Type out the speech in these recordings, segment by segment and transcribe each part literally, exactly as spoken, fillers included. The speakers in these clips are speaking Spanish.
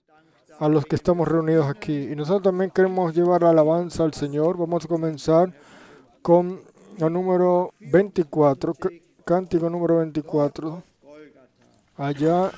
a los que estamos reunidos aquí. Y nosotros también queremos llevar la alabanza al Señor. Vamos a comenzar con el número veinticuatro, c- cántico número veinticuatro. Allá.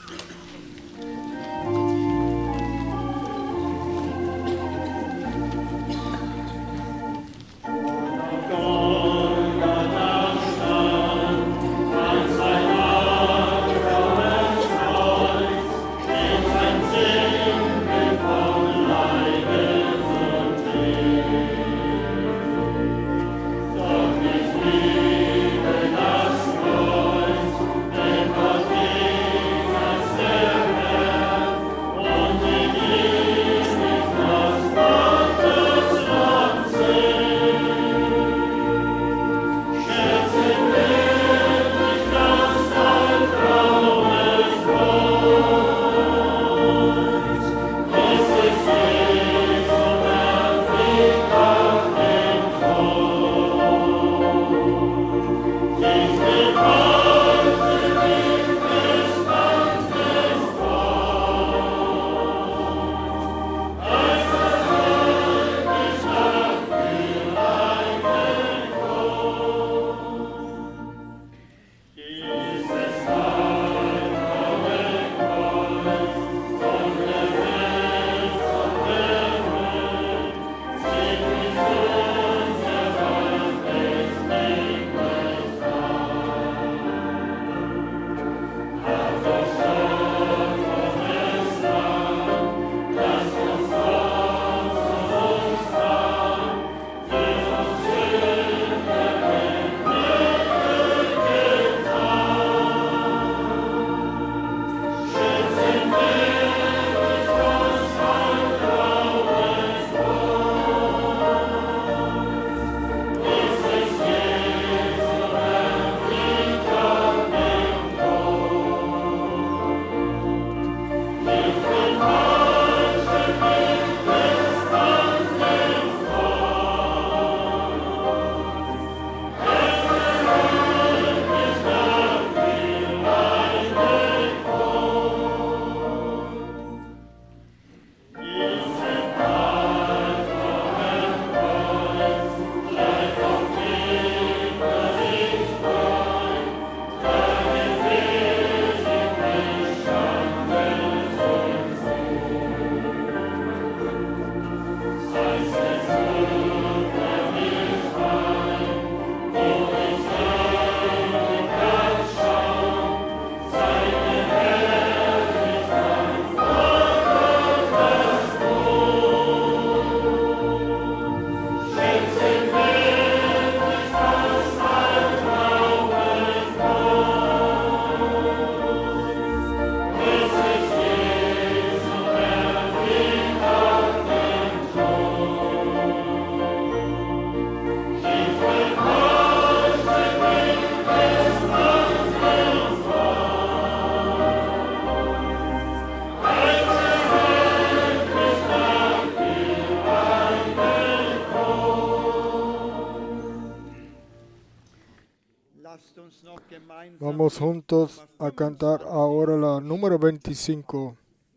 Vamos juntos a cantar ahora la número veinticinco.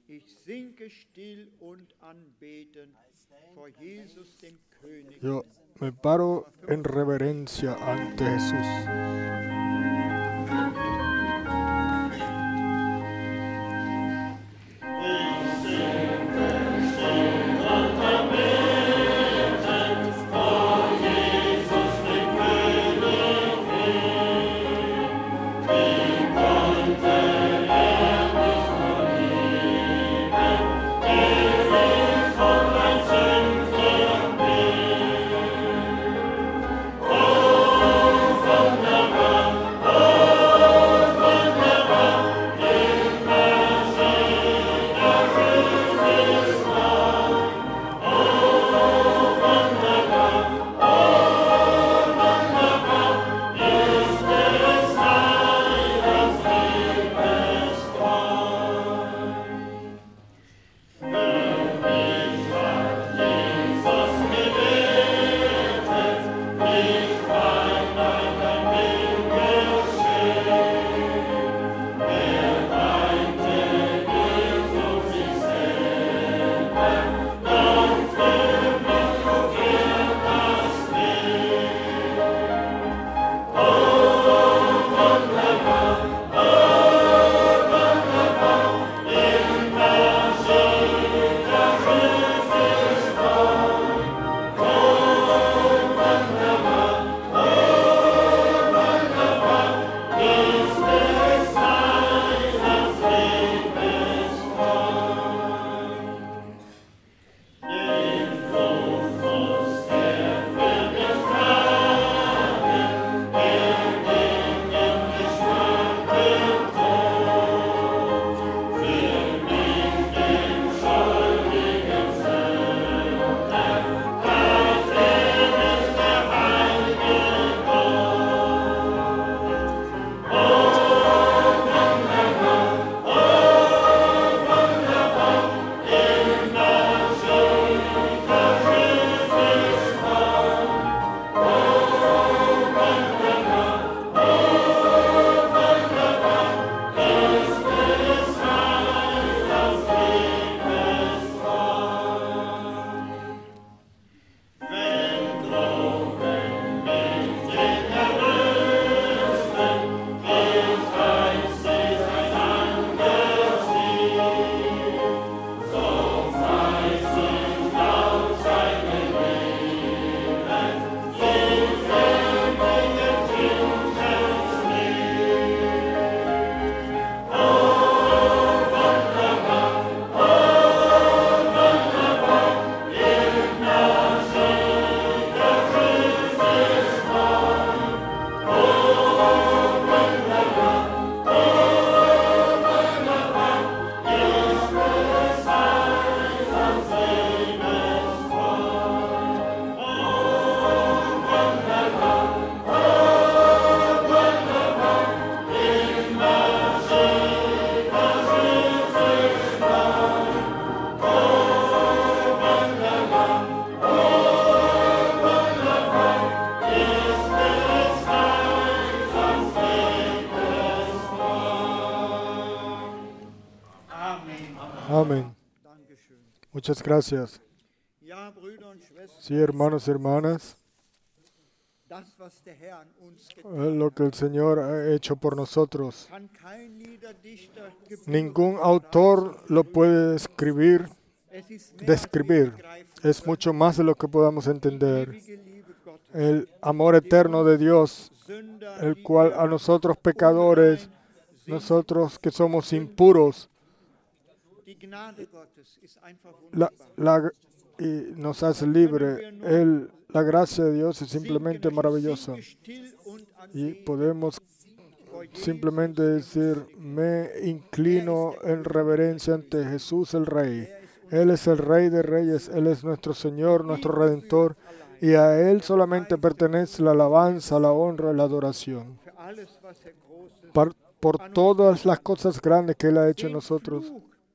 Yo me paro en reverencia ante Jesús. Oh, Amén. Muchas gracias. Sí, hermanos y hermanas, lo que el Señor ha hecho por nosotros, ningún autor lo puede escribir, describir. Es mucho más de lo que podamos entender. El amor eterno de Dios, el cual a nosotros pecadores, nosotros que somos impuros, la, la, y nos hace libre. El, la gracia de Dios es simplemente maravillosa. Y podemos simplemente decir, me inclino en reverencia ante Jesús el Rey. Él es el Rey de Reyes, Él es nuestro Señor, nuestro Redentor, y a Él solamente pertenece la alabanza, la honra y la adoración. Por, por todas las cosas grandes que Él ha hecho en nosotros.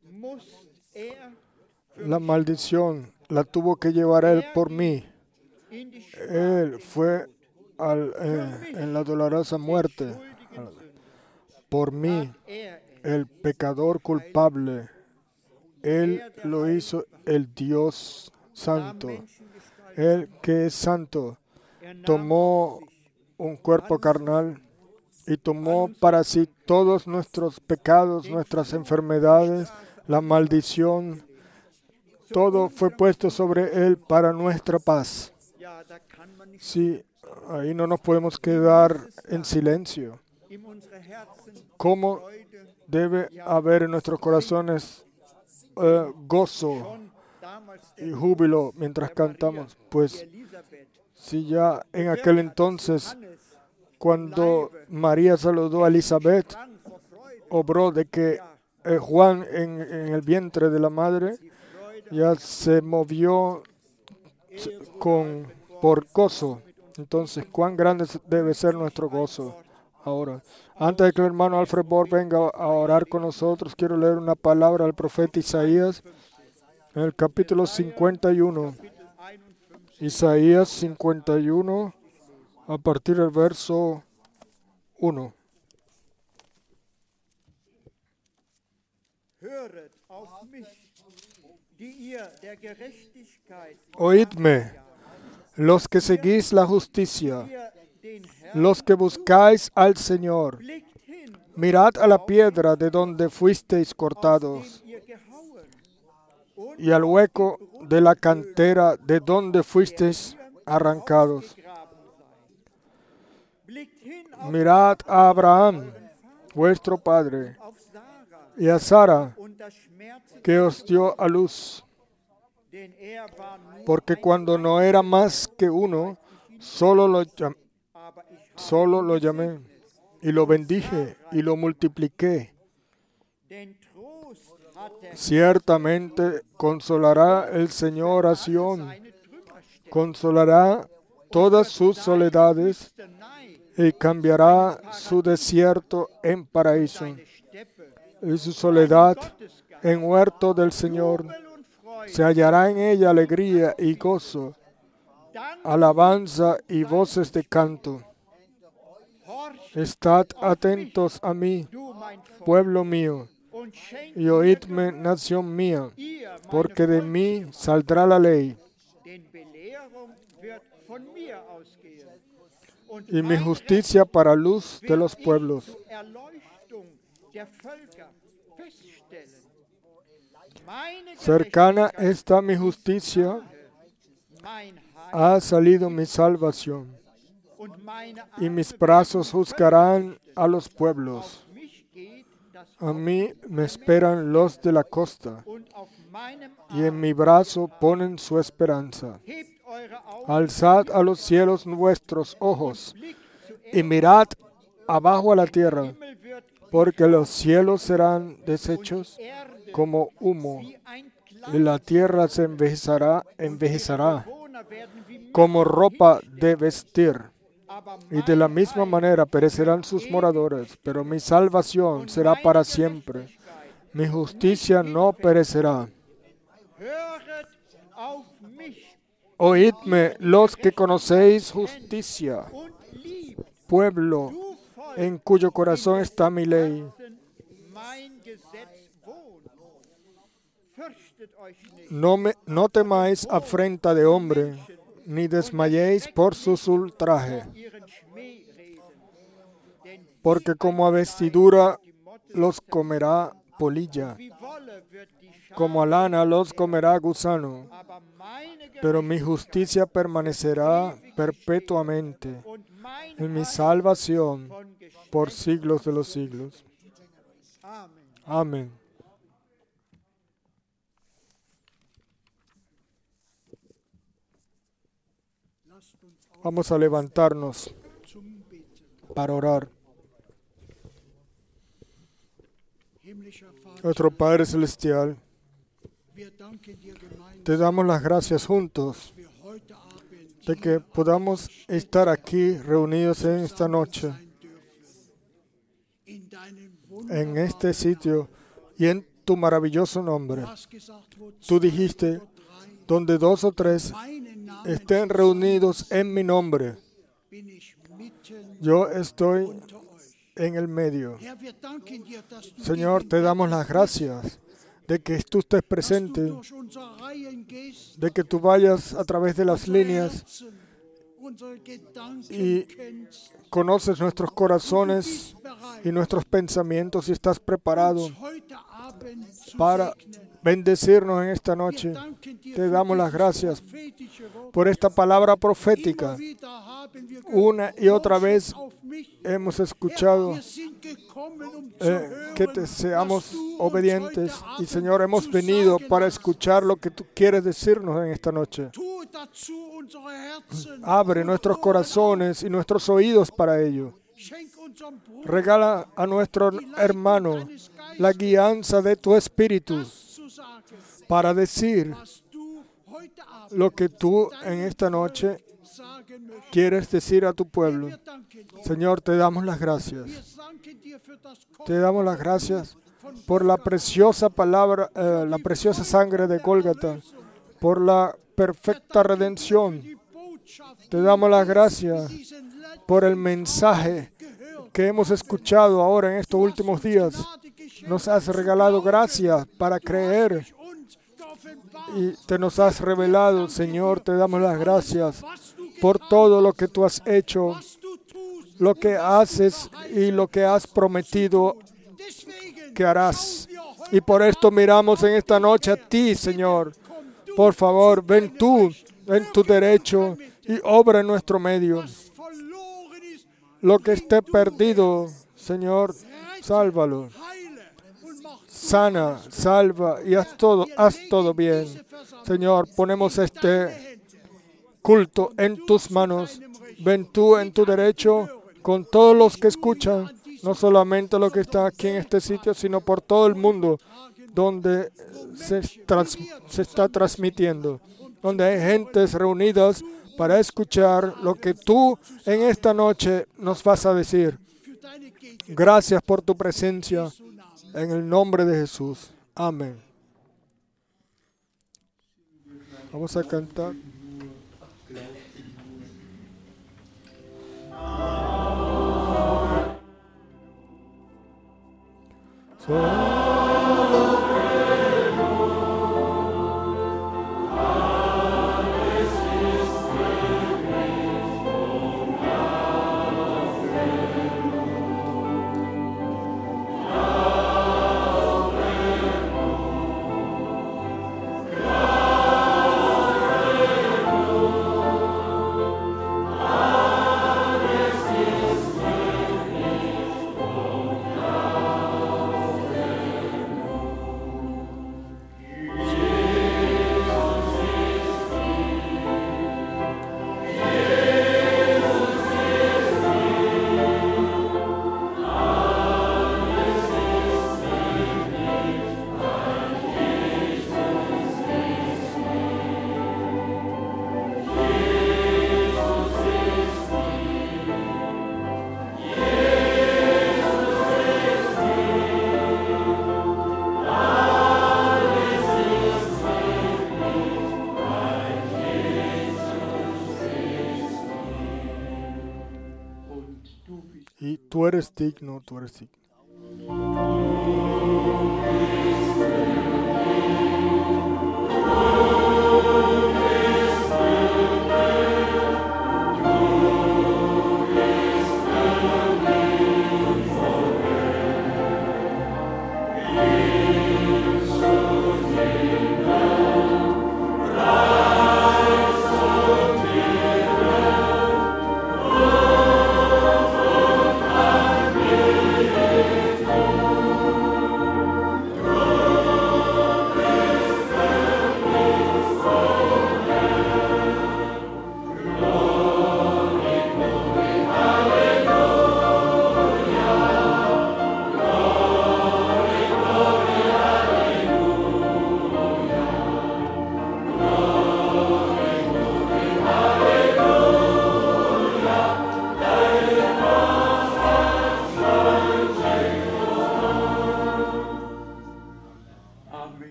La maldición la tuvo que llevar Él por mí. Él fue al, eh, en la dolorosa muerte por mí, el pecador culpable. Él lo hizo el Dios santo. Él que es santo tomó un cuerpo carnal y tomó para sí todos nuestros pecados, nuestras enfermedades, la maldición. Todo fue puesto sobre Él para nuestra paz. Sí, ahí no nos podemos quedar en silencio. ¿Cómo debe haber en nuestros corazones uh, gozo y júbilo mientras cantamos? Pues si ya en aquel entonces, cuando María saludó a Elizabeth, obró de que eh, Juan en, en el vientre de la madre ya se movió con, por gozo. Entonces, ¿cuán grande debe ser nuestro gozo ahora? Antes de que el hermano Alfred Bohr venga a orar con nosotros, quiero leer una palabra al profeta Isaías en el capítulo cincuenta y uno. Isaías cincuenta y uno, a partir del verso uno. Oídme, los que seguís la justicia, los que buscáis al Señor. Mirad a la piedra de donde fuisteis cortados, y al hueco de la cantera de donde fuisteis arrancados. Mirad a Abraham, vuestro padre, y a Sara, que os dio a luz. Porque cuando no era más que uno, solo lo, llam- solo lo llamé, y lo bendije, y lo multipliqué. Ciertamente consolará el Señor a Sión, consolará todas sus soledades, y cambiará su desierto en paraíso, y su soledad en huerto del Señor. Se hallará en ella alegría y gozo, alabanza y voces de canto. Estad atentos a mí, pueblo mío, y oídme, nación mía, porque de mí saldrá la ley, y mi justicia para luz de los pueblos. Cercana está mi justicia, ha salido mi salvación, y mis brazos juzgarán a los pueblos. A mí me esperan los de la costa, y en mi brazo ponen su esperanza. Alzad a los cielos vuestros ojos, y mirad abajo a la tierra, porque los cielos serán deshechos como humo, y la tierra se envejecerá, envejecerá como ropa de vestir. Y de la misma manera perecerán sus moradores, pero mi salvación será para siempre. Mi justicia no perecerá. Oídme los que conocéis justicia, pueblo en cuyo corazón está mi ley. No, me, no temáis afrenta de hombre, ni desmayéis por sus ultrajes, porque como a vestidura los comerá polilla, como a lana los comerá gusano, pero mi justicia permanecerá perpetuamente, y mi salvación por siglos de los siglos. Amén. Vamos a levantarnos para orar. Nuestro Padre Celestial, te damos las gracias juntos de que podamos estar aquí reunidos en esta noche, en este sitio y en tu maravilloso nombre. Tú dijiste, donde dos o tres estén reunidos en mi nombre, yo estoy en el medio. Señor, te damos las gracias de que tú estés presente, de que tú vayas a través de las líneas y conoces nuestros corazones y nuestros pensamientos y estás preparado para bendecirnos en esta noche. Te damos las gracias por esta palabra profética. Una y otra vez hemos escuchado eh, que te seamos obedientes y, Señor, hemos venido para escuchar lo que tú quieres decirnos en esta noche. Abre nuestros corazones y nuestros oídos para ello. Regala a nuestro hermano la guianza de tu Espíritu para decir lo que tú en esta noche quieres decir a tu pueblo. Señor, te damos las gracias. Te damos las gracias por la preciosa palabra, eh, la preciosa sangre de Gólgata, por la perfecta redención. Te damos las gracias por el mensaje que hemos escuchado ahora en estos últimos días. Nos has regalado gracia para creer y te nos has revelado. Señor, te damos las gracias por todo lo que tú has hecho, lo que haces y lo que has prometido que harás. Y por esto miramos en esta noche a ti, Señor. Por favor, ven tú en tu derecho y obra en nuestro medio. Lo que esté perdido, Señor, sálvalo. Sana, salva y haz todo, haz todo bien. Señor, ponemos este culto en tus manos. Ven tú en tu derecho con todos los que escuchan, no solamente lo que está aquí en este sitio, sino por todo el mundo donde se, trans, se está transmitiendo, donde hay gentes reunidas para escuchar lo que tú en esta noche nos vas a decir. Gracias por tu presencia. En el nombre de Jesús. Amén. Vamos a cantar. So y tú eres digno, tú eres digno.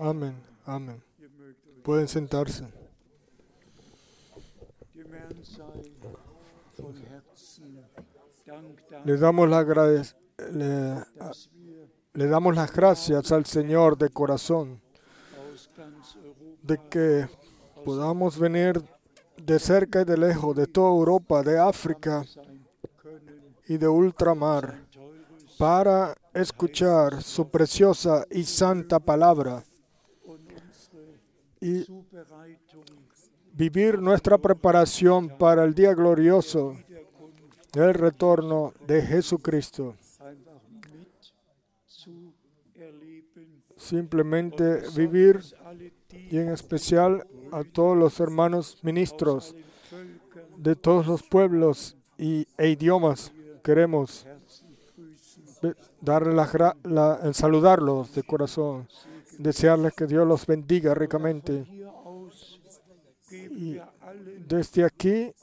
Amén. Amén. Pueden sentarse. Le damos, la agrade- le, le damos las gracias al Señor de corazón de que podamos venir de cerca y de lejos, de toda Europa, de África y de ultramar, para escuchar su preciosa y santa palabra y vivir nuestra preparación para el día glorioso del retorno de Jesucristo. Simplemente vivir, y en especial a todos los hermanos ministros de todos los pueblos y, e idiomas. Queremos darles la, la, el saludarlos de corazón, desearles que Dios los bendiga ricamente. Y desde aquí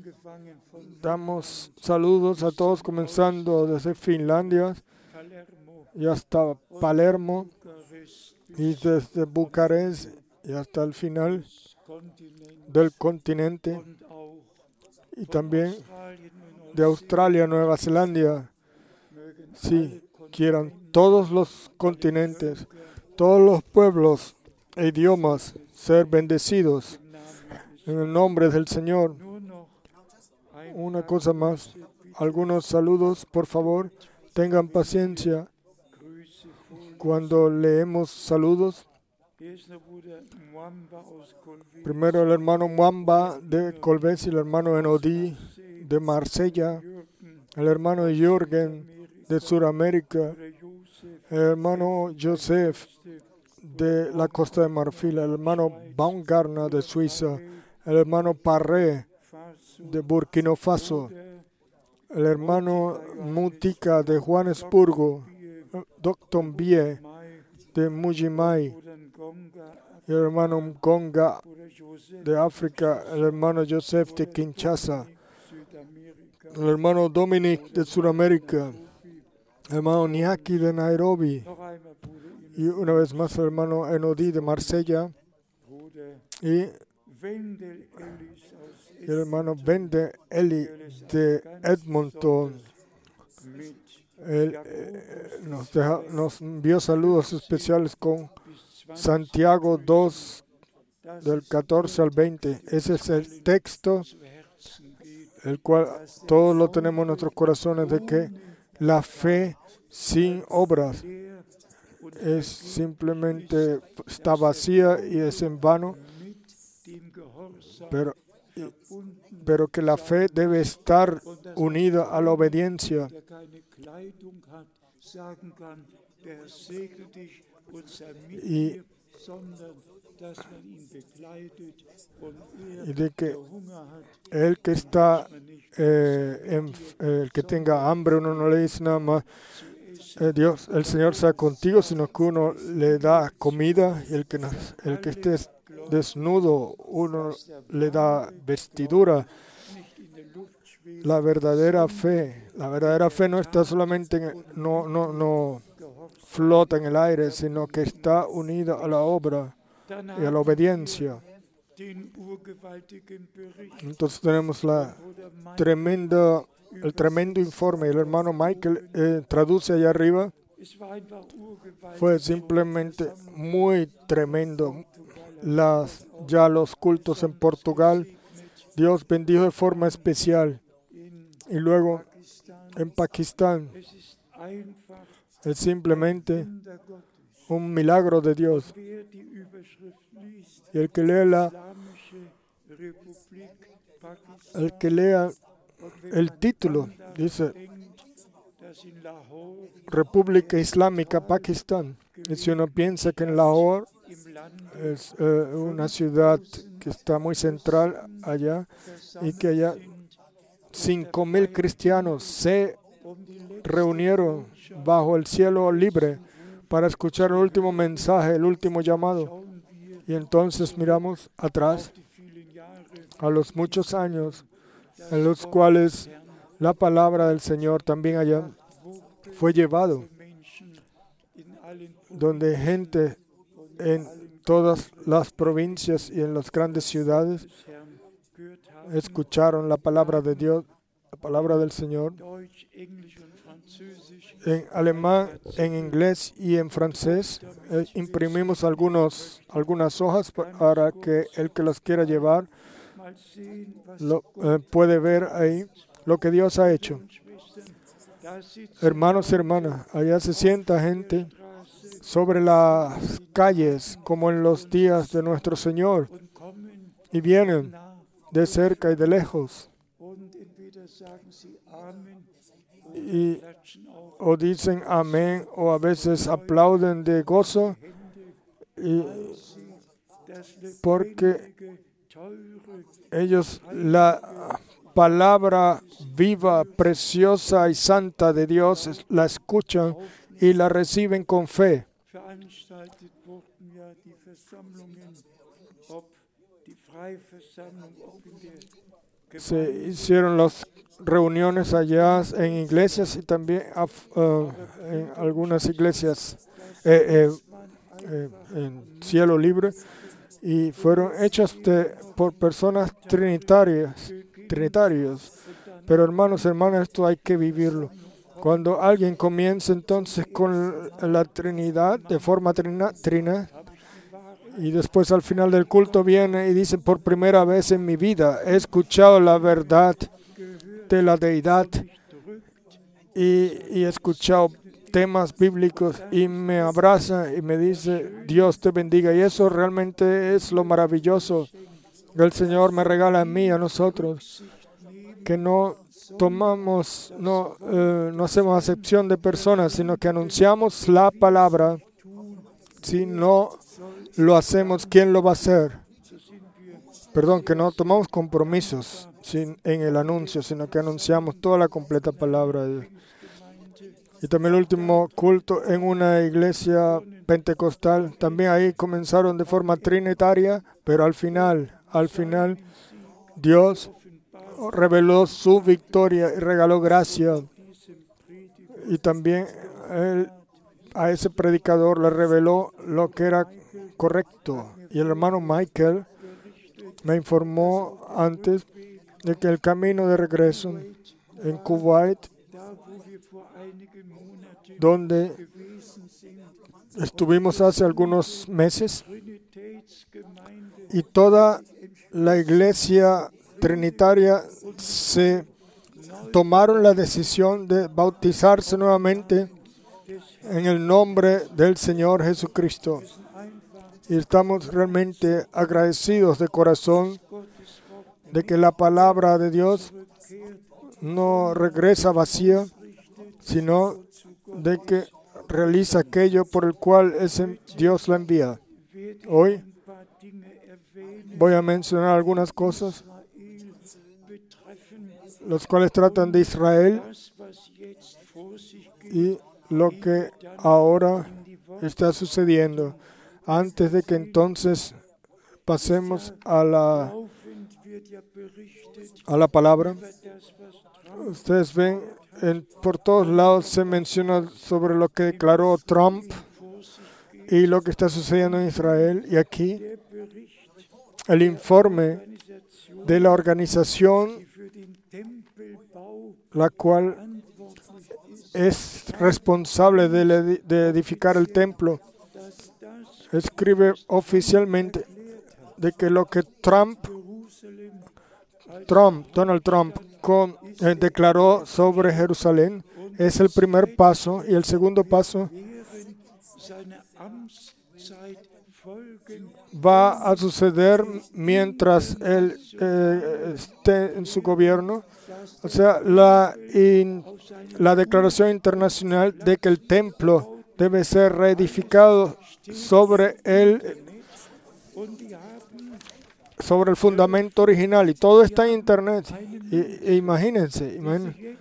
damos saludos a todos, comenzando desde Finlandia y hasta Palermo, y desde Bucarest y hasta el final del continente, y también de Australia, Nueva Zelanda. Si quieran todos los continentes, todos los pueblos e idiomas ser bendecidos en el nombre del Señor. Una cosa más, algunos saludos, por favor, tengan paciencia cuando leemos saludos. Primero el hermano Mwamba de Colbés y el hermano Enodí de Marsella, el hermano Jürgen de Sudamérica, el hermano Joseph de la Costa de Marfil, el hermano Baumgartner de Suiza, el hermano Parré de Burkina Faso, el hermano Mutika de Johannesburgo, doctor Bie de Mujimai, el hermano Mkonga de África, el hermano Joseph de Kinshasa, el hermano Dominic de Sudamérica, el hermano Niaki de Nairobi, y una vez más el hermano Enodí de Marsella, y el hermano Bende Eli de Edmonton. Él eh, nos, deja, nos envió saludos especiales con Santiago dos, del catorce al veinte. Ese es el texto, el cual todos lo tenemos en nuestros corazones, de que la fe sin obras es simplemente, está vacía y es en vano, pero, pero que la fe debe estar unida a la obediencia. Y, y de que el que está eh, en, el que tenga hambre, uno no le dice nada más eh, Dios, el Señor sea contigo, sino que uno le da comida, y el que, el que esté desnudo, uno le da vestidura. La verdadera fe, la verdadera fe no está solamente, en, no, no, no flota en el aire, sino que está unida a la obra y a la obediencia. Entonces tenemos la tremenda, el tremendo informe. El hermano Michael eh, traduce allá arriba. Fue simplemente muy tremendo. Las, ya los cultos en Portugal, Dios bendijo de forma especial. Y luego en Pakistán es simplemente un milagro de Dios. Y el que lea la, el que lea el título, dice República Islámica Pakistán. Y si uno piensa que en Lahore es eh, una ciudad que está muy central allá, y que allá cinco mil cristianos se reunieron bajo el cielo libre para escuchar el último mensaje, el último llamado. Y entonces miramos atrás a los muchos años en los cuales la palabra del Señor también allá fue llevado, donde gente en todas las provincias y en las grandes ciudades escucharon la palabra de Dios, la palabra del Señor, en alemán, en inglés y en francés. Eh, imprimimos algunos, algunas hojas para que el que las quiera llevar lo, eh, puede ver ahí lo que Dios ha hecho. Hermanos y hermanas, allá se sienta gente sobre las calles como en los días de nuestro Señor y vienen de cerca y de lejos y o dicen amén o a veces aplauden de gozo y porque ellos la palabra viva, preciosa y santa de Dios la escuchan y la reciben con fe. Se hicieron las reuniones allá en iglesias y también uh, en algunas iglesias eh, eh, eh, en cielo libre, y fueron hechas de, por personas trinitarias, trinitarios. Pero hermanos, hermanas, esto hay que vivirlo. Cuando alguien comienza entonces con la Trinidad, de forma trina, trina, y después al final del culto viene y dice, por primera vez en mi vida he escuchado la verdad de la deidad y, y he escuchado temas bíblicos y me abraza y me dice, Dios te bendiga. Y eso realmente es lo maravilloso que el Señor me regala a mí, a nosotros, que no tomamos, no, eh, no hacemos acepción de personas, sino que anunciamos la palabra. Si no lo hacemos, ¿quién lo va a hacer? Perdón, que no tomamos compromisos sin, en el anuncio, sino que anunciamos toda la completa palabra de Dios. Y también el último culto en una iglesia pentecostal, también ahí comenzaron de forma trinitaria, pero al final, al final, Dios reveló su victoria y regaló gracia. Y también él, a ese predicador le reveló lo que era correcto. Y el hermano Michael me informó antes de que el camino de regreso en Kuwait, donde estuvimos hace algunos meses, y toda la iglesia trinitaria se tomaron la decisión de bautizarse nuevamente en el nombre del Señor Jesucristo. Y estamos realmente agradecidos de corazón de que la palabra de Dios no regresa vacía, sino de que realiza aquello por el cual ese Dios la envía. Hoy voy a mencionar algunas cosas, los cuales tratan de Israel y lo que ahora está sucediendo. Antes de que entonces pasemos a la, a la palabra, ustedes ven, en, por todos lados se menciona sobre lo que declaró Trump y lo que está sucediendo en Israel. Y aquí el informe de la organización, la cual es responsable de, de edificar el templo, escribe oficialmente de que lo que Trump, Trump Donald Trump, con, eh, declaró sobre Jerusalén es el primer paso, y el segundo paso va a suceder mientras él eh, esté en su gobierno. O sea, la, in, la declaración internacional de que el templo debe ser reedificado sobre el, sobre el fundamento original, y todo está en internet. Y, e imagínense, imagínense,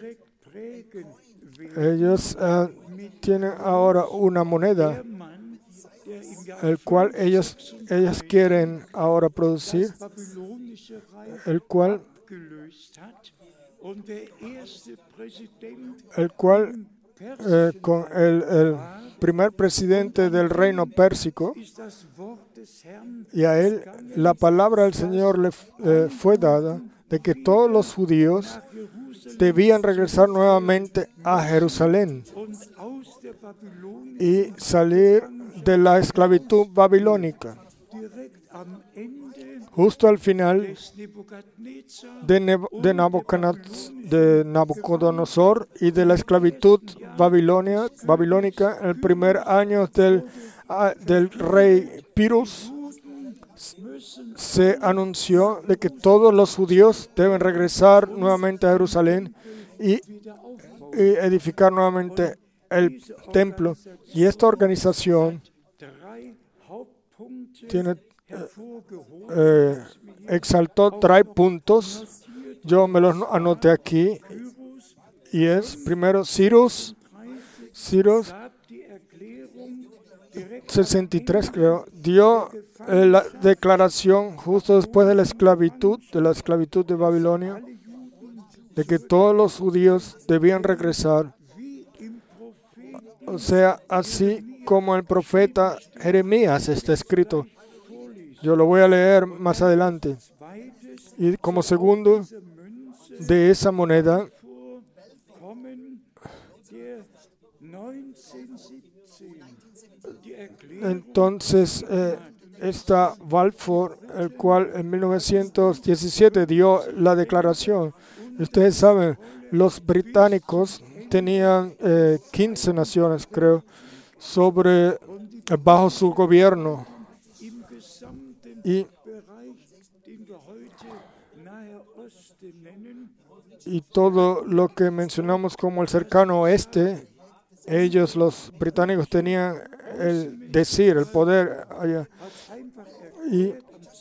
ellos uh, tienen ahora una moneda, el cual ellos, ellos quieren ahora producir, el cual, el cual eh, con el, el primer presidente del reino pérsico, y a él la palabra del Señor le eh, fue dada de que todos los judíos debían regresar nuevamente a Jerusalén y salir de la esclavitud babilónica. Justo al final de, Neb de, Nabucodonosor, de Nabucodonosor y de la esclavitud babilonia, babilónica, en el primer año del, del rey Pirus, se anunció de que todos los judíos deben regresar nuevamente a Jerusalén y, y edificar nuevamente el templo. Y esta organización tiene, eh, eh, exaltó tres puntos. Yo me los anoté aquí. Y es, primero, Cyrus, Cyrus sesenta y tres, creo, dio eh, la declaración justo después de la esclavitud, de la esclavitud de Babilonia, de que todos los judíos debían regresar. O sea, así como el profeta Jeremías está escrito. Yo lo voy a leer más adelante. Y como segundo, de esa moneda, entonces eh, está Balfour, el cual en mil novecientos diecisiete dio la declaración. Ustedes saben, los británicos tenían eh, quince naciones, creo, sobre bajo su gobierno. Y, y todo lo que mencionamos como el cercano oeste, ellos, los británicos, tenían el decir, el poder allá. Y,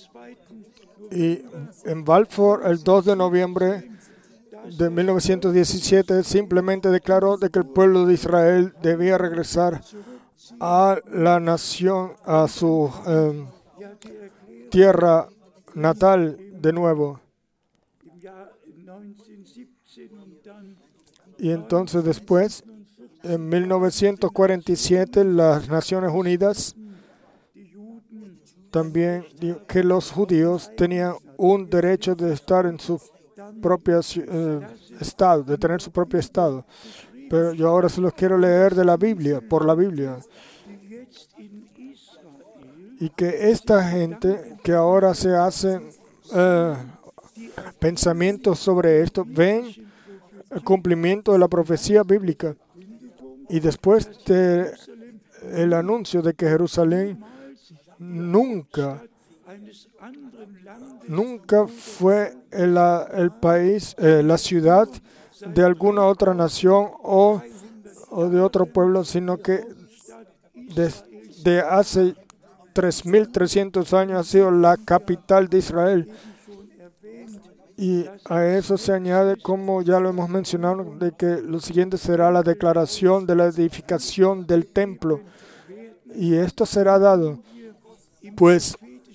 y en Balfour, el dos de noviembre de mil novecientos diecisiete, simplemente declaró de que el pueblo de Israel debía regresar a la nación, a su eh, tierra natal de nuevo. Y entonces después, en mil novecientos cuarenta y siete, las Naciones Unidas también dijo que los judíos tenían un derecho de estar en su propio eh, estado, de tener su propio estado. Pero yo ahora se los quiero leer de la Biblia, por la Biblia. Y que esta gente que ahora se hacen eh, pensamientos sobre esto, ven el cumplimiento de la profecía bíblica. Y después de el anuncio de que Jerusalén nunca, nunca fue el, el país, eh, la ciudad de alguna otra nación o, o de otro pueblo, sino que desde hace tres mil trescientos años ha sido la capital de Israel. Y a eso se añade, como ya lo hemos mencionado, de que lo siguiente será la declaración de la edificación del templo. Y esto será dado, pues,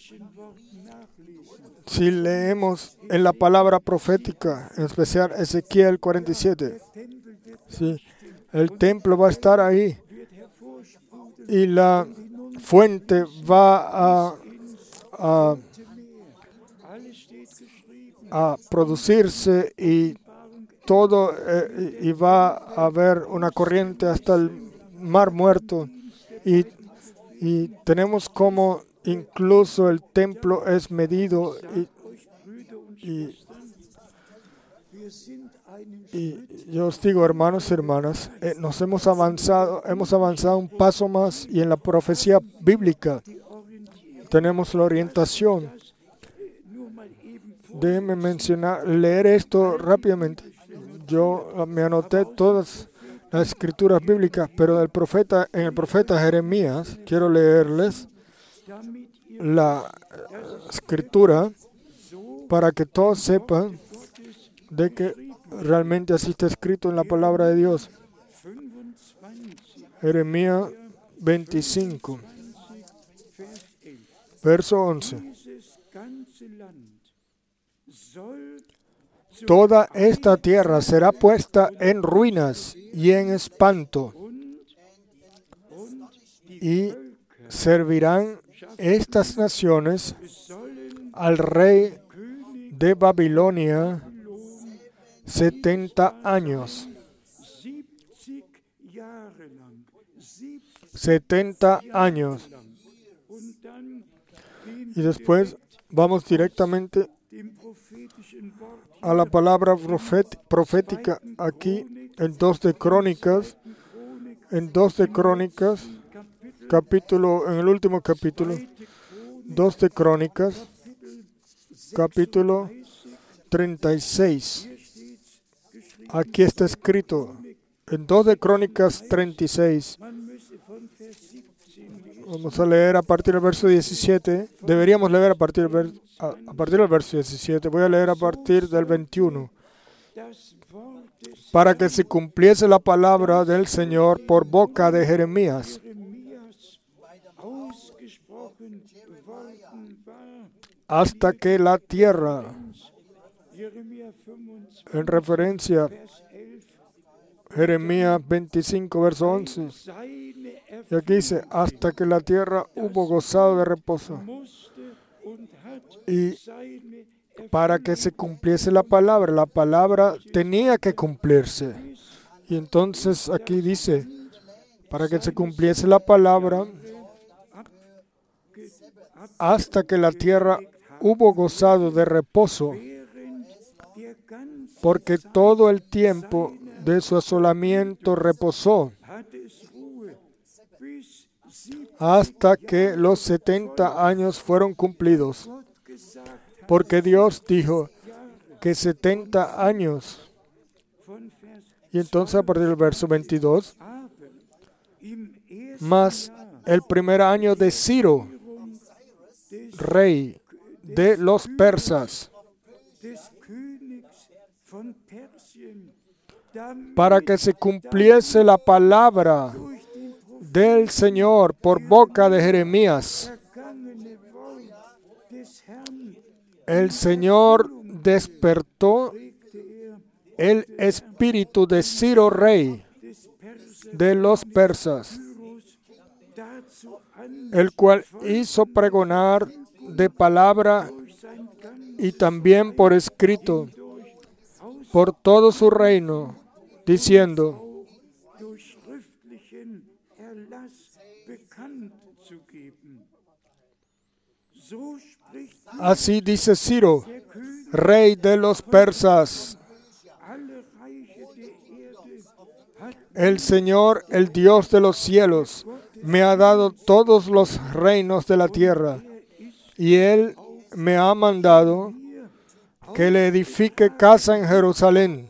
si leemos en la palabra profética, en especial Ezequiel cuarenta y siete, sí, el templo va a estar ahí y la fuente va a, a a producirse y todo eh, y va a haber una corriente hasta el mar muerto y, y tenemos como incluso el templo es medido y, y, y yo os digo, hermanos y hermanas, eh, nos hemos avanzado hemos avanzado un paso más, y en la profecía bíblica tenemos la orientación. Déjenme mencionar, leer esto rápidamente. Yo me anoté todas las escrituras bíblicas, pero del profeta, en el profeta Jeremías, quiero leerles la escritura para que todos sepan de que realmente así está escrito en la palabra de Dios. Jeremías veinticinco, verso once. toda esta tierra será puesta en ruinas y en espanto, y servirán estas naciones al rey de Babilonia setenta años. setenta años. Y después vamos directamente a la palabra profética aquí en dos de Crónicas, en dos de Crónicas, capítulo, en el último capítulo, dos de Crónicas, capítulo treinta y seis. Aquí está escrito, en dos de Crónicas treinta y seis. Vamos a leer a partir del verso diecisiete. Deberíamos leer a partir del, ver, a, a partir del verso diecisiete. Voy a leer a partir del veintiuno. Para que se cumpliese la palabra del Señor por boca de Jeremías, hasta que la tierra, en referencia Jeremías veinticinco, verso once. Y aquí dice, hasta que la tierra hubo gozado de reposo. Y para que se cumpliese la palabra, la palabra tenía que cumplirse. Y entonces aquí dice, para que se cumpliese la palabra, hasta que la tierra hubo gozado de reposo, porque todo el tiempo de su asolamiento reposó, hasta que los setenta años fueron cumplidos. Porque Dios dijo que setenta años. Y entonces a partir del verso veintidós, mas el primer año de Ciro, rey de los persas, para que se cumpliese la palabra del Señor por boca de Jeremías, el Señor despertó el espíritu de Ciro, rey de los persas, el cual hizo pregonar de palabra y también por escrito por todo su reino, diciendo, así dice Ciro, rey de los persas, el Señor, el Dios de los cielos, me ha dado todos los reinos de la tierra, y Él me ha mandado que le edifique casa en Jerusalén,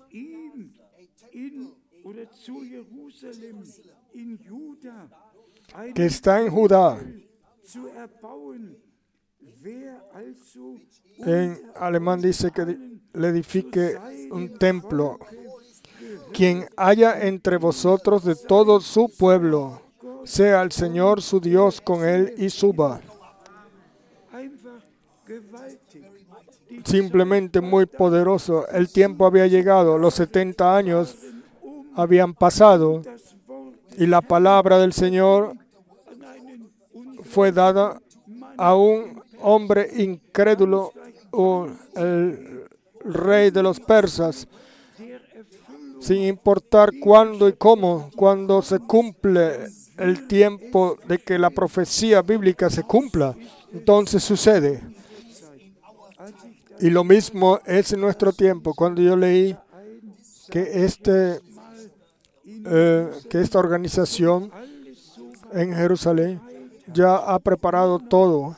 que está en Judá. En alemán dice que le edifique un templo. Quien haya entre vosotros de todo su pueblo, sea el Señor su Dios con él y suba. Simplemente muy poderoso. El tiempo había llegado, los setenta años habían pasado y la palabra del Señor fue dada a un hombre incrédulo, o el rey de los persas, sin importar cuándo y cómo, cuando se cumple el tiempo de que la profecía bíblica se cumpla, entonces sucede. Y lo mismo es en nuestro tiempo. Cuando yo leí que, este, eh, que esta organización en Jerusalén ya ha preparado todo,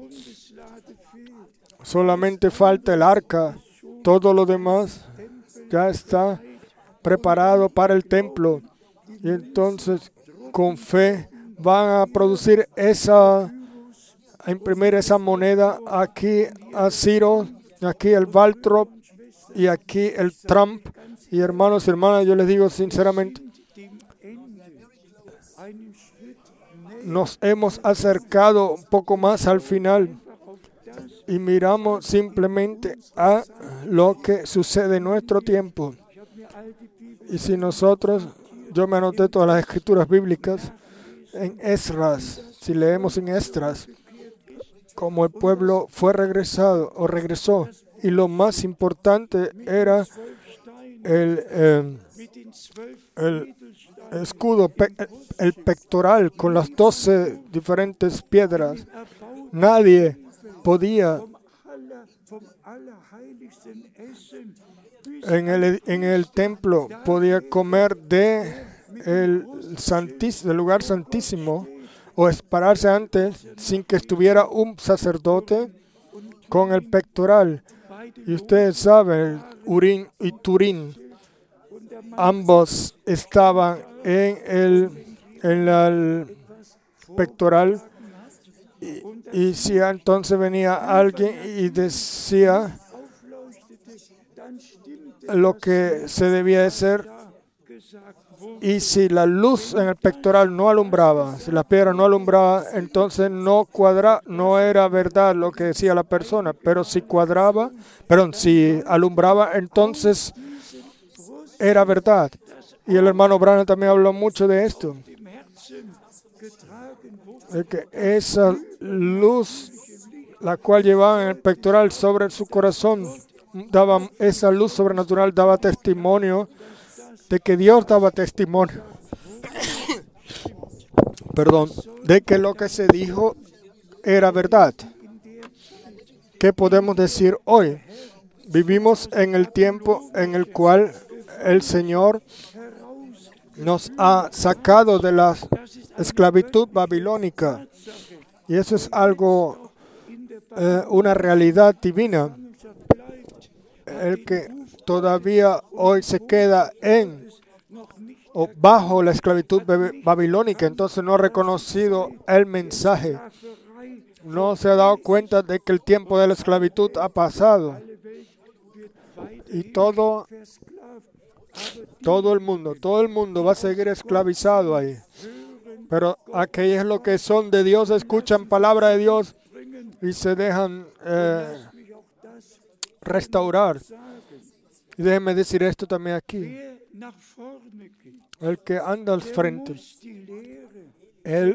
solamente falta el arca, todo lo demás ya está preparado para el templo. Y entonces con fe van a producir esa, a imprimir esa moneda aquí a Ciro, aquí el Waltrop y aquí el Trump. Y hermanos y hermanas, yo les digo sinceramente, nos hemos acercado un poco más al final. y miramos simplemente a lo que sucede en nuestro tiempo. Y si nosotros, yo me anoté todas las escrituras bíblicas en Esdras, si leemos en Esdras, como el pueblo fue regresado o regresó, y lo más importante era el, eh, el escudo, pe- el pectoral con las doce diferentes piedras. Nadie podía en el, en el templo podía comer de el santis- del lugar santísimo o pararse antes sin que estuviera un sacerdote con el pectoral. Y ustedes saben, Urín y Turín, ambos estaban en el, en la- el pectoral. Y, y si entonces venía alguien y decía lo que se debía hacer, y si la luz en el pectoral no alumbraba, si la piedra no alumbraba, entonces no cuadra, no era verdad lo que decía la persona, pero si cuadraba, perdón, si alumbraba, entonces era verdad. Y el hermano Branham también habló mucho de esto, de que esa luz, la cual llevaba en el pectoral sobre su corazón, daba, esa luz sobrenatural daba testimonio de que Dios daba testimonio, perdón, de que lo que se dijo era verdad. ¿Qué podemos decir hoy? Vivimos en el tiempo en el cual el Señor nos ha sacado de la esclavitud babilónica. Y eso es algo, eh, una realidad divina. El que todavía hoy se queda en o bajo la esclavitud babilónica, entonces no ha reconocido el mensaje. No se ha dado cuenta de que el tiempo de la esclavitud ha pasado. Y todo, todo el mundo, todo el mundo va a seguir esclavizado ahí. Pero aquellos lo que son de Dios escuchan palabra de Dios y se dejan eh, restaurar. Y déjenme decir esto también aquí. El que anda al frente, él,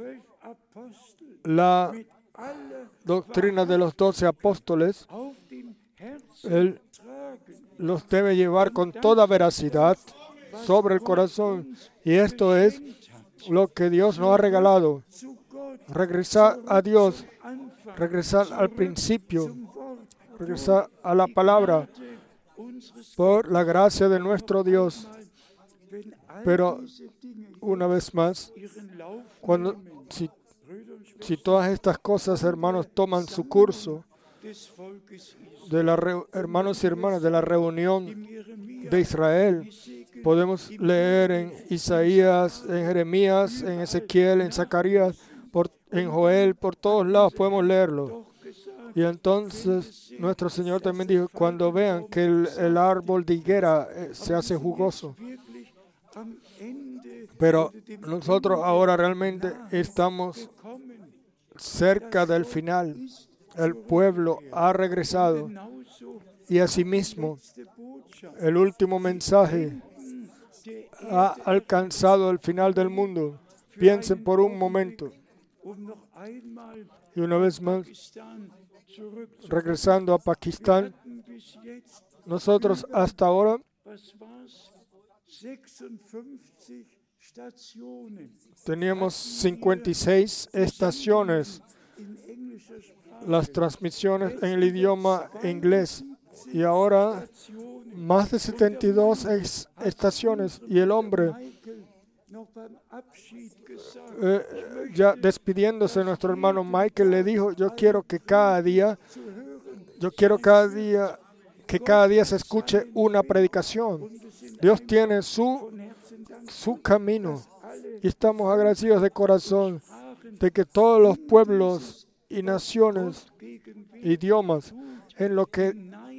la doctrina de los doce apóstoles, él los debe llevar con toda veracidad sobre el corazón. Y esto es lo que Dios nos ha regalado. Regresar a Dios, regresar al principio, regresar a la palabra por la gracia de nuestro Dios. Pero una vez más, cuando si, si todas estas cosas, hermanos, toman su curso, de la re, hermanos y hermanas de la reunión de Israel, podemos leer en Isaías, en Jeremías, en Ezequiel, en Zacarías, por, en Joel, por todos lados podemos leerlo. Y entonces nuestro Señor también dijo, cuando vean que el, el árbol de higuera eh, se hace jugoso. Pero nosotros ahora realmente estamos cerca del final. El pueblo ha regresado. Y asimismo, el último mensaje ha alcanzado el final del mundo. Piensen por un momento. Y una vez más, regresando a Pakistán, nosotros hasta ahora teníamos cincuenta y seis estaciones, las transmisiones en el idioma inglés, y ahora más de setenta y dos estaciones. Y el hombre, eh, ya despidiéndose, nuestro hermano Michael le dijo, yo quiero que cada día, yo quiero cada día, que cada día se escuche una predicación. Dios tiene su, su camino. Y estamos agradecidos de corazón de que todos los pueblos y naciones, idiomas, en lo que,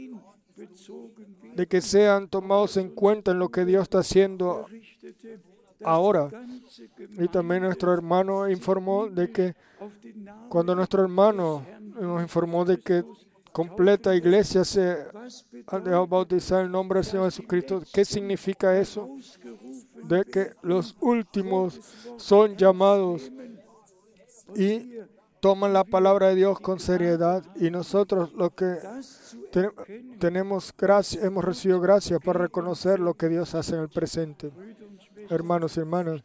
de que sean tomados en cuenta en lo que Dios está haciendo ahora. Y también nuestro hermano informó de que cuando nuestro hermano nos informó de que completa iglesia se han dejado bautizar en el nombre del Señor Jesucristo, ¿qué significa eso? De que los últimos son llamados y toman la palabra de Dios con seriedad, y nosotros lo que te- tenemos gracia, hemos recibido gracia para reconocer lo que Dios hace en el presente. Hermanos y hermanas,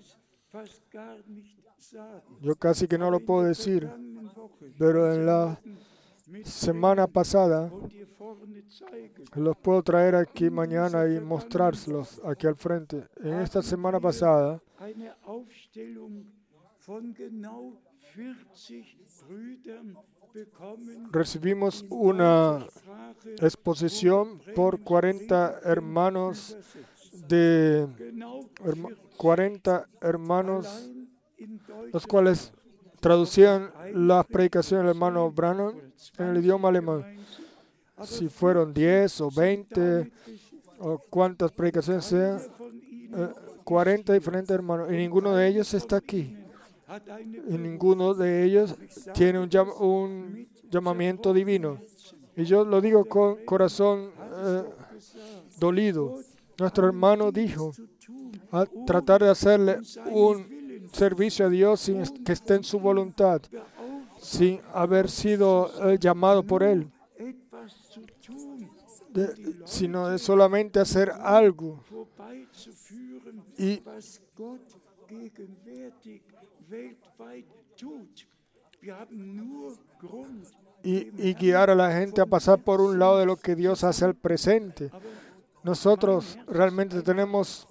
yo casi que no lo puedo decir, pero en la semana pasada los puedo traer aquí mañana y mostrárselos aquí al frente. En esta semana pasada recibimos una exposición por cuarenta hermanos de herma- cuarenta hermanos, los cuales traducían las predicaciones del hermano Branham en el idioma alemán. Si fueron diez o veinte o cuántas predicaciones sean, eh, cuarenta diferentes hermanos, y ninguno de ellos está aquí. Y ninguno de ellos tiene un, llam- un llamamiento divino. Y yo lo digo con corazón eh, dolido. Nuestro hermano dijo a tratar de hacerle un servicio a Dios sin est- que esté en su voluntad, sin haber sido eh, llamado por Él, de- sino de solamente hacer algo y Y, y guiar a la gente a pasar por un lado de lo que Dios hace al presente. Nosotros realmente tenemos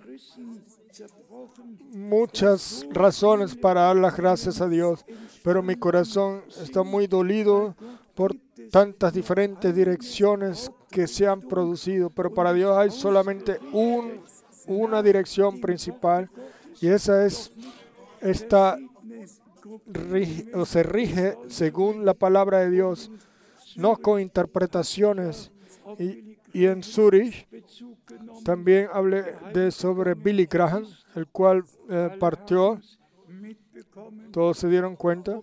muchas razones para dar las gracias a Dios, pero mi corazón está muy dolido por tantas diferentes direcciones que se han producido, pero para Dios hay solamente un, una dirección principal, y esa es esta rige, o se rige según la palabra de Dios, no con interpretaciones. Y, y en Zurich también hablé de sobre Billy Graham, el cual eh, partió. Todos se dieron cuenta.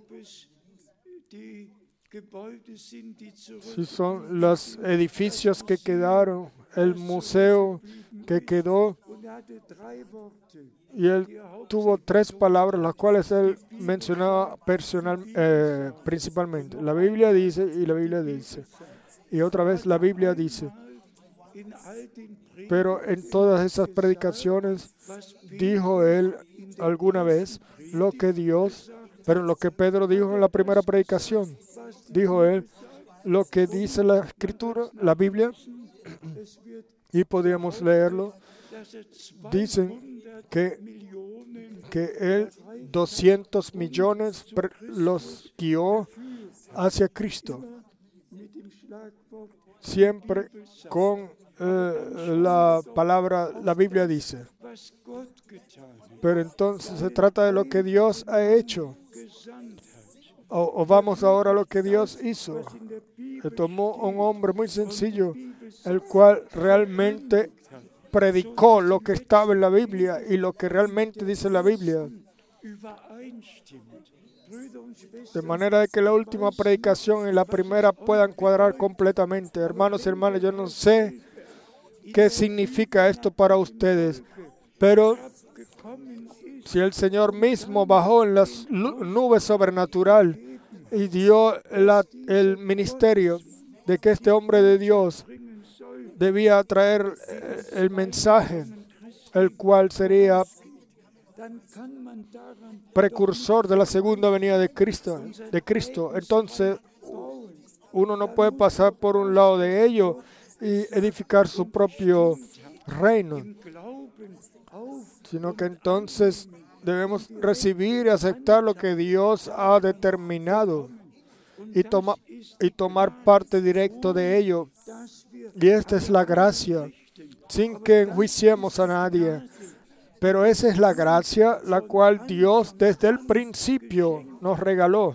Si son los edificios que quedaron, el museo que quedó, y él tuvo tres palabras, las cuales él mencionaba personal, eh, principalmente. La Biblia dice, y la Biblia dice, y otra vez la Biblia dice. Pero en todas esas predicaciones dijo él alguna vez lo que Dios, pero lo que Pedro dijo en la primera predicación, dijo él lo que dice la Escritura, la Biblia, y podríamos leerlo. Dicen que, que él doscientos millones los guió hacia Cristo, siempre con eh, la palabra, la Biblia dice. Pero entonces se trata de lo que Dios ha hecho. O, o vamos ahora a lo que Dios hizo. Le tomó un hombre muy sencillo, el cual realmente predicó lo que estaba en la Biblia y lo que realmente dice la Biblia. De manera de que la última predicación y la primera puedan cuadrar completamente. Hermanos y hermanas, yo no sé qué significa esto para ustedes, pero si el Señor mismo bajó en las nubes sobrenatural y dio la, el ministerio de que este hombre de Dios debía traer el mensaje, el cual sería precursor de la segunda venida de Cristo, de Cristo. Entonces, uno no puede pasar por un lado de ello y edificar su propio reino, sino que entonces debemos recibir y aceptar lo que Dios ha determinado y, toma, y tomar parte directo de ello. Y esta es la gracia, sin que enjuiciemos a nadie. Pero esa es la gracia la cual Dios desde el principio nos regaló.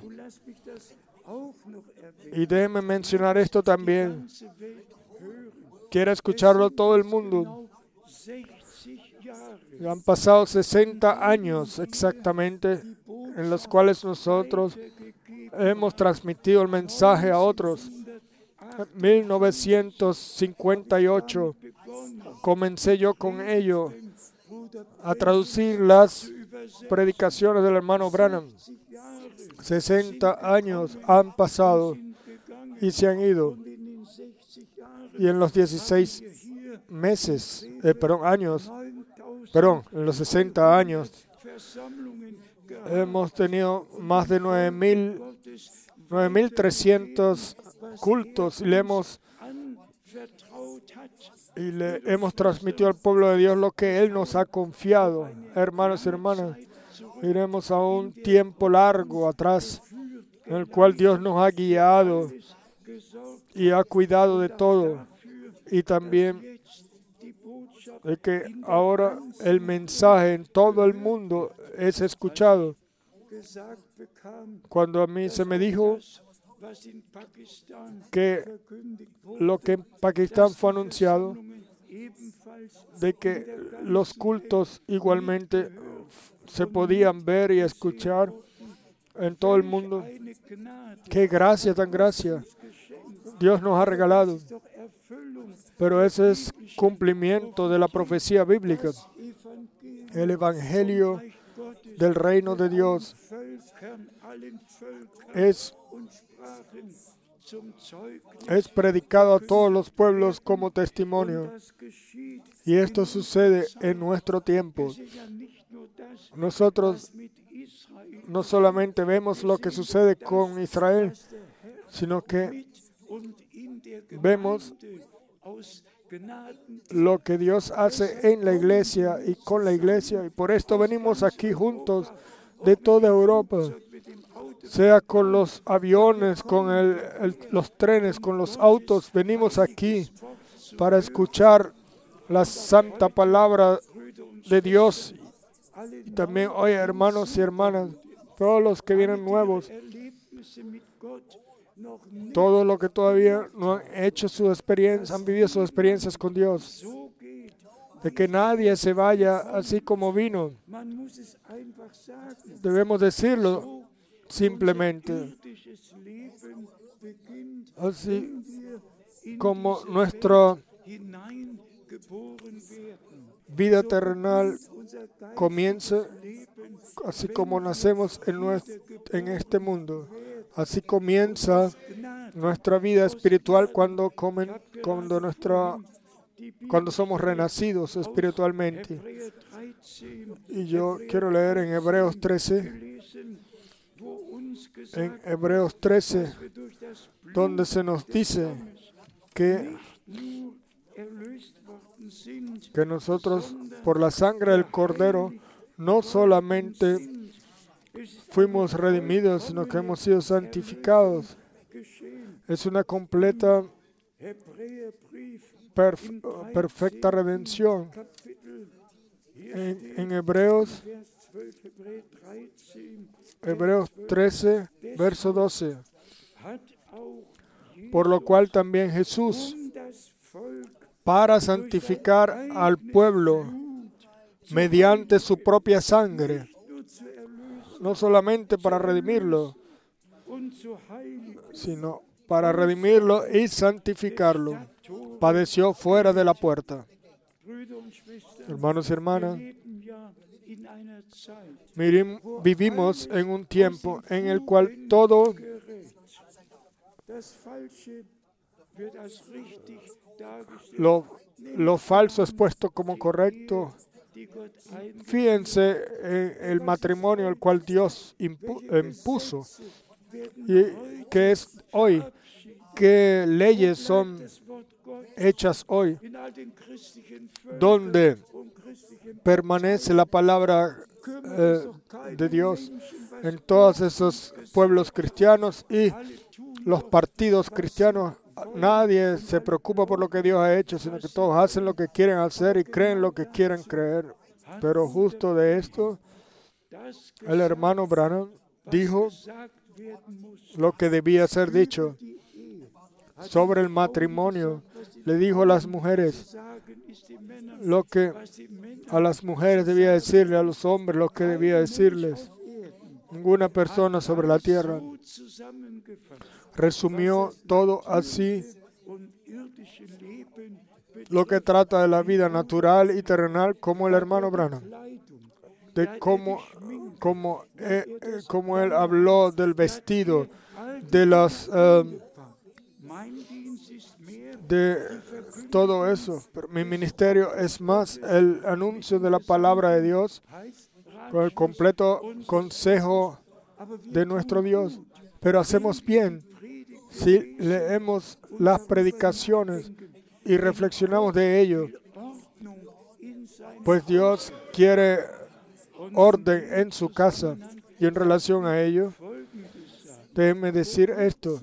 Y déjenme mencionar esto también. Quiero escucharlo todo el mundo. Han pasado sesenta años exactamente en los cuales nosotros hemos transmitido el mensaje a otros. En mil novecientos cincuenta y ocho comencé yo con ello a traducir las predicaciones del hermano Branham. sesenta años han pasado y se han ido. Y en los dieciséis meses, eh, perdón, años, perdón, en los sesenta años, hemos tenido más de nueve mil trescientos cultos y le hemos y le hemos transmitido al pueblo de Dios lo que Él nos ha confiado. Hermanos y hermanas, iremos a un tiempo largo atrás en el cual Dios nos ha guiado y ha cuidado de todo, y también de que ahora el mensaje en todo el mundo es escuchado. Cuando a mí se me dijo que lo que en Pakistán fue anunciado, de que los cultos igualmente se podían ver y escuchar en todo el mundo. ¡Qué gracia, tan gracia Dios nos ha regalado! Pero ese es cumplimiento de la profecía bíblica. El Evangelio del reino de Dios es, es predicado a todos los pueblos como testimonio. Y esto sucede en nuestro tiempo. Nosotros no solamente vemos lo que sucede con Israel, sino que vemos lo que Dios hace en la iglesia y con la iglesia. Y por esto venimos aquí juntos de toda Europa, sea con los aviones, con el, el, los trenes, con los autos. Venimos aquí para escuchar la santa palabra de Dios. Y también hoy, hermanos y hermanas, todos los que vienen nuevos, todos los que todavía no han hecho su experiencia, han vivido sus experiencias con Dios, de que nadie se vaya así como vino. Debemos decirlo simplemente, así como nuestra vida terrenal comienza, así como nacemos en, nuestro, en este mundo. Así comienza nuestra vida espiritual cuando, comen, cuando, nuestra, cuando somos renacidos espiritualmente. Y yo quiero leer en Hebreos trece, en Hebreos trece, donde se nos dice que, que nosotros, por la sangre del Cordero, no solamente fuimos redimidos, sino que hemos sido santificados. Es una completa, perf perfecta redención. En, en Hebreos, Hebreos trece, verso doce. Por lo cual también Jesús, para santificar al pueblo mediante su propia sangre, no solamente para redimirlo, sino para redimirlo y santificarlo, padeció fuera de la puerta. Hermanos y hermanas, miren, vivimos en un tiempo en el cual todo lo, lo falso es puesto como correcto. Fíjense en el matrimonio el cual Dios impu impuso, y que es hoy, qué leyes son hechas hoy, donde permanece la palabra eh, de Dios en todos esos pueblos cristianos y los partidos cristianos. Nadie se preocupa por lo que Dios ha hecho, sino que todos hacen lo que quieren hacer y creen lo que quieren creer. Pero justo de esto, el hermano Branham dijo lo que debía ser dicho sobre el matrimonio le dijo a las mujeres lo que a las mujeres debía decirle, a los hombres lo que debía decirles. Ninguna persona sobre la tierra resumió todo así lo que trata de la vida natural y terrenal como el hermano Branham, de cómo, cómo, eh, eh, cómo él habló del vestido, de las uh, de todo eso. Pero mi ministerio es más el anuncio de la palabra de Dios con el completo consejo de nuestro Dios. Pero hacemos bien si leemos las predicaciones y reflexionamos de ello, pues Dios quiere orden en su casa. Y en relación a ello, déjenme decir esto.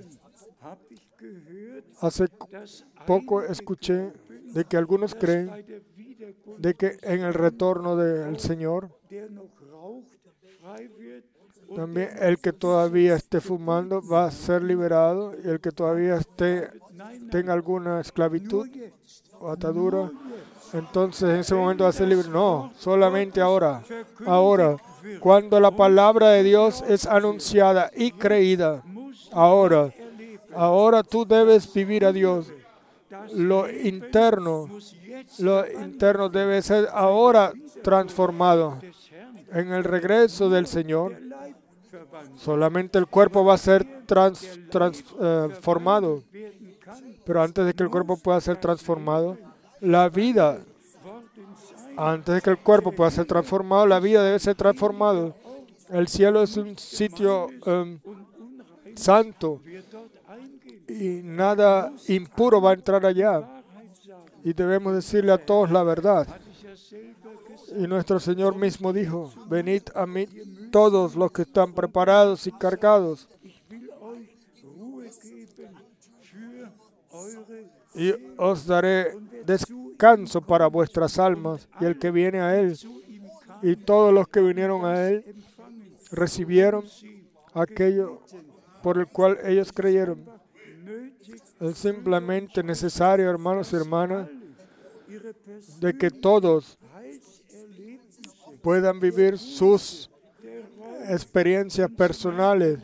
Hace poco escuché de que algunos creen de que en el retorno del Señor, también el que todavía esté fumando va a ser liberado, y el que todavía esté tenga alguna esclavitud o atadura, entonces en ese momento va a ser libre. No, solamente ahora. Ahora, cuando la palabra de Dios es anunciada y creída, ahora, ahora tú debes vivir a Dios. Lo interno, lo interno debe ser ahora transformado. En el regreso del Señor, solamente el cuerpo va a ser trans, transformado. Pero antes de que el cuerpo pueda ser transformado, la vida, antes de que el cuerpo pueda ser transformado, la vida debe ser transformada. El cielo es un sitio um, santo y nada impuro va a entrar allá. Y debemos decirle a todos la verdad. Y nuestro Señor mismo dijo, venid a mí todos los que están preparados y cargados, y os daré descanso para vuestras almas. Y el que viene a Él, y todos los que vinieron a Él, recibieron aquello por el cual ellos creyeron. Es simplemente necesario, hermanos y hermanas, de que todos puedan vivir sus experiencias personales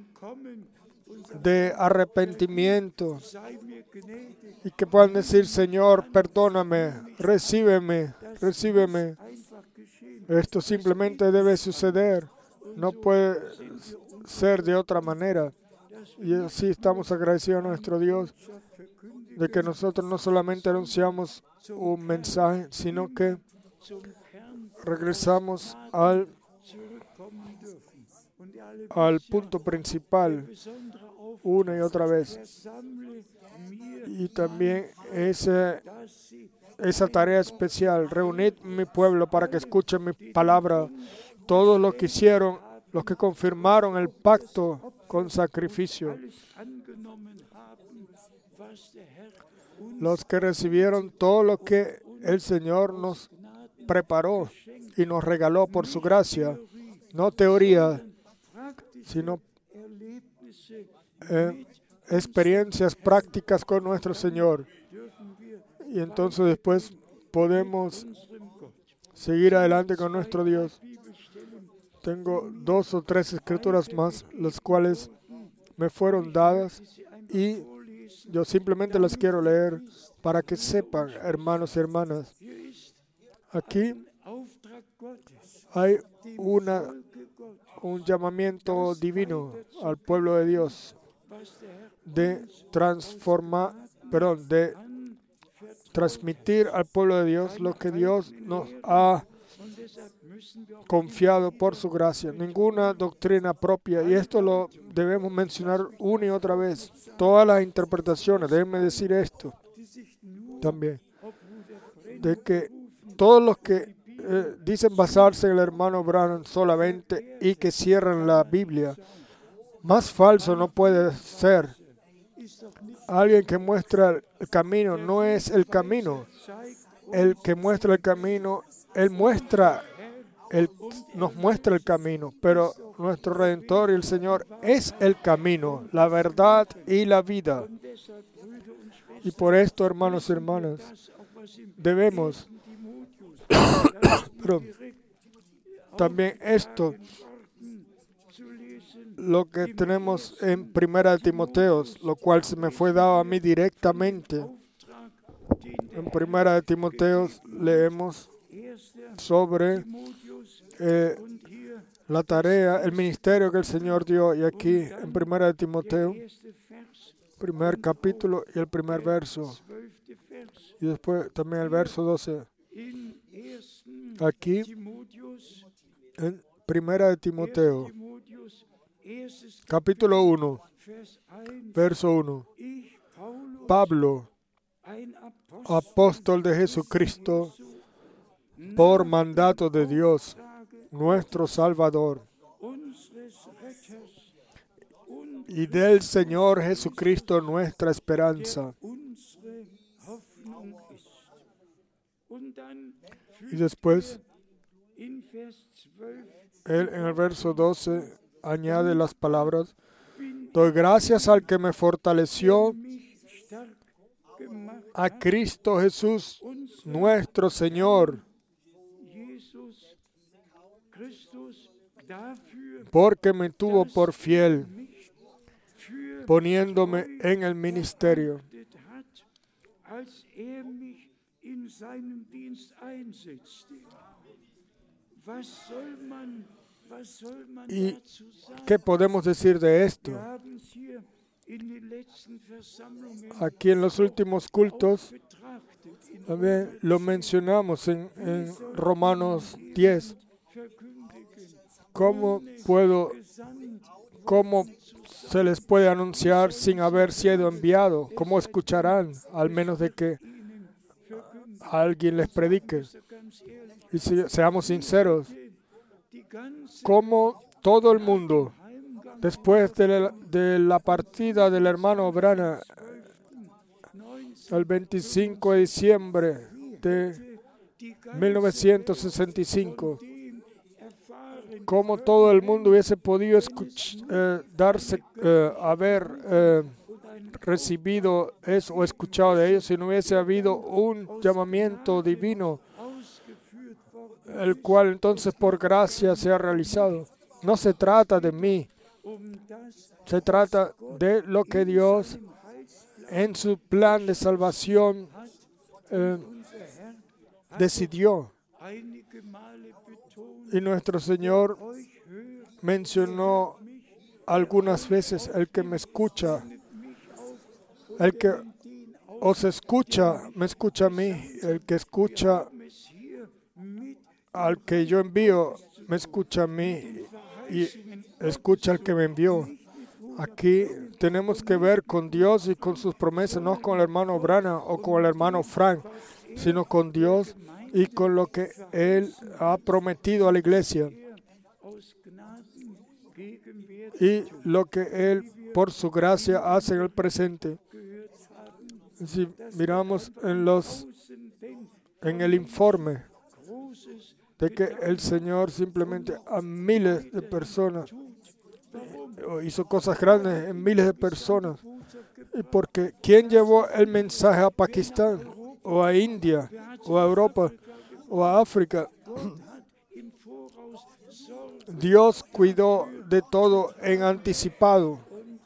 de arrepentimiento y que puedan decir, Señor, perdóname, recíbeme, recíbeme. Esto simplemente debe suceder, no puede ser de otra manera. Y así estamos agradecidos a nuestro Dios de que nosotros no solamente anunciamos un mensaje, sino que regresamos al, al punto principal una y otra vez. Y también ese, esa tarea especial, reunid mi pueblo para que escuchen mi palabra. Todos los que hicieron, los que confirmaron el pacto con sacrificio, los que recibieron todo lo que el Señor nos preparó y nos regaló por su gracia, no teoría, sino eh, experiencias prácticas con nuestro Señor. Y entonces después podemos seguir adelante con nuestro Dios. Tengo dos o tres escrituras más, las cuales me fueron dadas y yo simplemente las quiero leer para que sepan, hermanos y hermanas. Aquí hay una, un llamamiento divino al pueblo de Dios de transformar, perdón, de transmitir al pueblo de Dios lo que Dios nos ha confiado por su gracia. Ninguna doctrina propia, y esto lo debemos mencionar una y otra vez. Todas las interpretaciones, déjenme decir esto también, de que todos los que eh, dicen basarse en el hermano Branham solamente y que cierran la Biblia, más falso no puede ser. Alguien que muestra el camino no es el camino. El que muestra el camino, Él muestra, Él nos muestra el camino, pero nuestro Redentor y el Señor es el camino, la verdad y la vida. Y por esto, hermanos y hermanas, debemos, pero también esto, lo que tenemos en Primera de Timoteo, lo cual se me fue dado a mí directamente. En Primera de Timoteo leemos sobre eh, la tarea, el ministerio que el Señor dio. Y aquí en Primera de Timoteo, primer capítulo y el primer verso. Y después también el verso doce. Aquí, en Primera de Timoteo, capítulo uno, verso uno. Pablo, apóstol de Jesucristo, por mandato de Dios, nuestro Salvador, y del Señor Jesucristo, nuestra esperanza. Y después, él en el verso doce añade las palabras: doy gracias al que me fortaleció, a Cristo Jesús, nuestro Señor, porque me tuvo por fiel, poniéndome en el ministerio. ¿Y qué podemos decir de esto? Aquí en los últimos cultos también lo mencionamos en, en Romanos diez. ¿Cómo puedo, cómo se les puede anunciar sin haber sido enviado? ¿Cómo escucharán al menos de que alguien les predique? Y si seamos sinceros, como todo el mundo, después de la, de la partida del hermano Branham, el veinticinco de diciembre de mil novecientos sesenta y cinco, como todo el mundo hubiese podido escuch- eh, darse, eh, haber eh, recibido eso o escuchado de ellos si no hubiese habido un llamamiento divino, el cual entonces por gracia se ha realizado. No se trata de mí, se trata de lo que Dios en su plan de salvación eh, decidió. Y nuestro Señor mencionó algunas veces: el que me escucha, el que os escucha, me escucha a mí, el que escucha al que yo envío, me escucha a mí y escucha al que me envió. Aquí tenemos que ver con Dios y con sus promesas, no con el hermano Branham o con el hermano Frank, sino con Dios y con lo que Él ha prometido a la iglesia y lo que Él por su gracia hace en el presente. Si miramos en los en el informe de que el Señor simplemente a miles de personas hizo cosas grandes en miles de personas, y porque ¿quién llevó el mensaje a Pakistán o a India o a Europa o a África? Dios cuidó de todo en anticipado.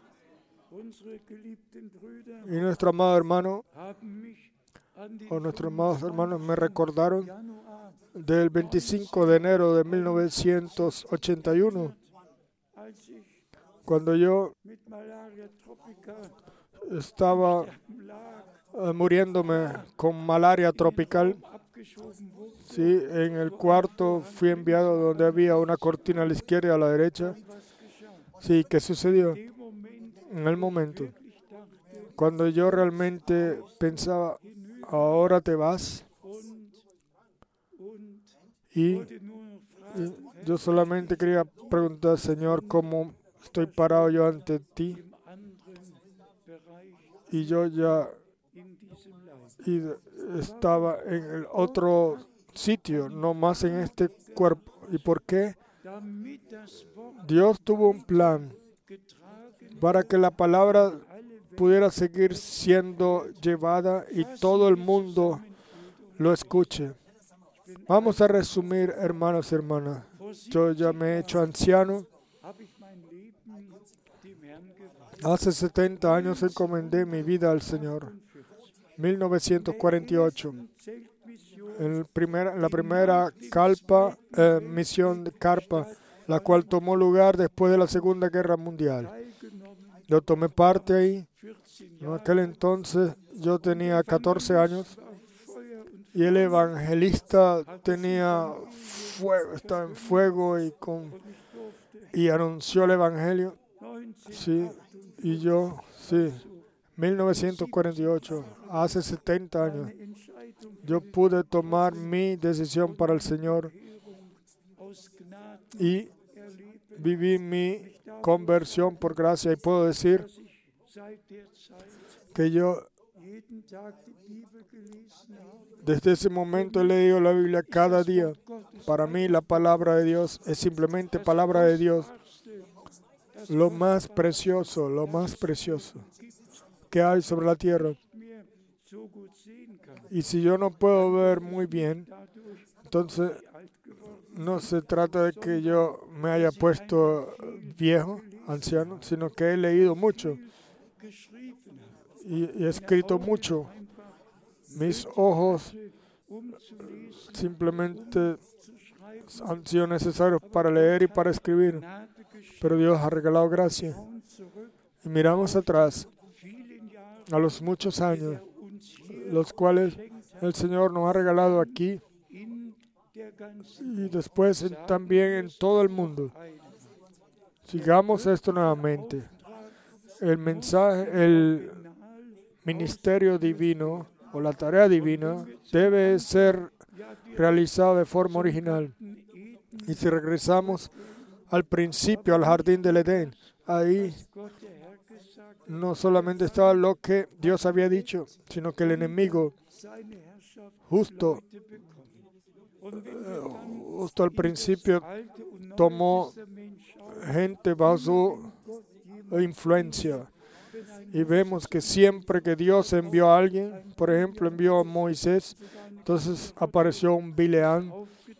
Y nuestro amado hermano o nuestros amados hermanos me recordaron del veinticinco de enero de mil novecientos ochenta y uno, cuando yo estaba uh, muriéndome con malaria tropical. Sí, en el cuarto fui enviado donde había una cortina a la izquierda y a la derecha. Sí, ¿qué sucedió? En el momento, cuando yo realmente pensaba, ahora te vas, y, y yo solamente quería preguntar: Señor, ¿cómo estoy parado yo ante ti? Y yo ya y estaba en el otro sitio, no más en este cuerpo. ¿Y por qué? Dios tuvo un plan para que la palabra pudiera seguir siendo llevada y todo el mundo lo escuche. Vamos a resumir, hermanos y hermanas. Yo ya me he hecho anciano. Hace setenta años encomendé mi vida al Señor. mil novecientos cuarenta y ocho. En, el primer, en la primera calpa, eh, misión de Carpa, la cual tomó lugar después de la Segunda Guerra Mundial. Yo tomé parte ahí. En aquel entonces yo tenía catorce años y el evangelista tenía fuego, estaba en fuego y, con, y anunció el evangelio. Sí, y yo, sí, mil novecientos cuarenta y ocho, hace setenta años, yo pude tomar mi decisión para el Señor y viví mi conversión por gracia, y puedo decir que yo desde ese momento he leído la Biblia cada día. Para mí la palabra de Dios es simplemente palabra de Dios. Lo más precioso, lo más precioso que hay sobre la tierra. Y si yo no puedo ver muy bien, entonces no se trata de que yo me haya puesto viejo, anciano, sino que he leído mucho y, y he escrito mucho. Mis ojos simplemente han sido necesarios para leer y para escribir, pero Dios ha regalado gracia. Y miramos atrás a los muchos años, los cuales el Señor nos ha regalado aquí y después en, también en todo el mundo. Sigamos esto nuevamente. El mensaje, el ministerio divino o la tarea divina debe ser realizado de forma original. Y si regresamos al principio, al jardín del Edén, ahí no solamente estaba lo que Dios había dicho, sino que el enemigo justo, justo al principio tomó gente bajo su influencia. Y vemos que siempre que Dios envió a alguien, por ejemplo, envió a Moisés, entonces apareció un Bileam.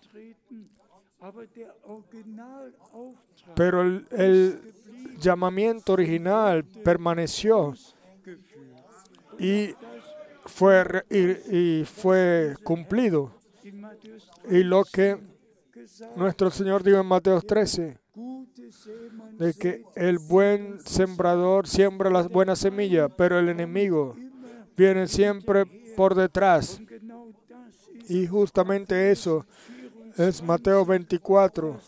Pero el, el llamamiento original permaneció y fue, y, y fue cumplido. Y lo que nuestro Señor dijo en Mateo trece, de que el buen sembrador siembra la buena semilla, pero el enemigo viene siempre por detrás. Y justamente eso es Mateo veinticuatro,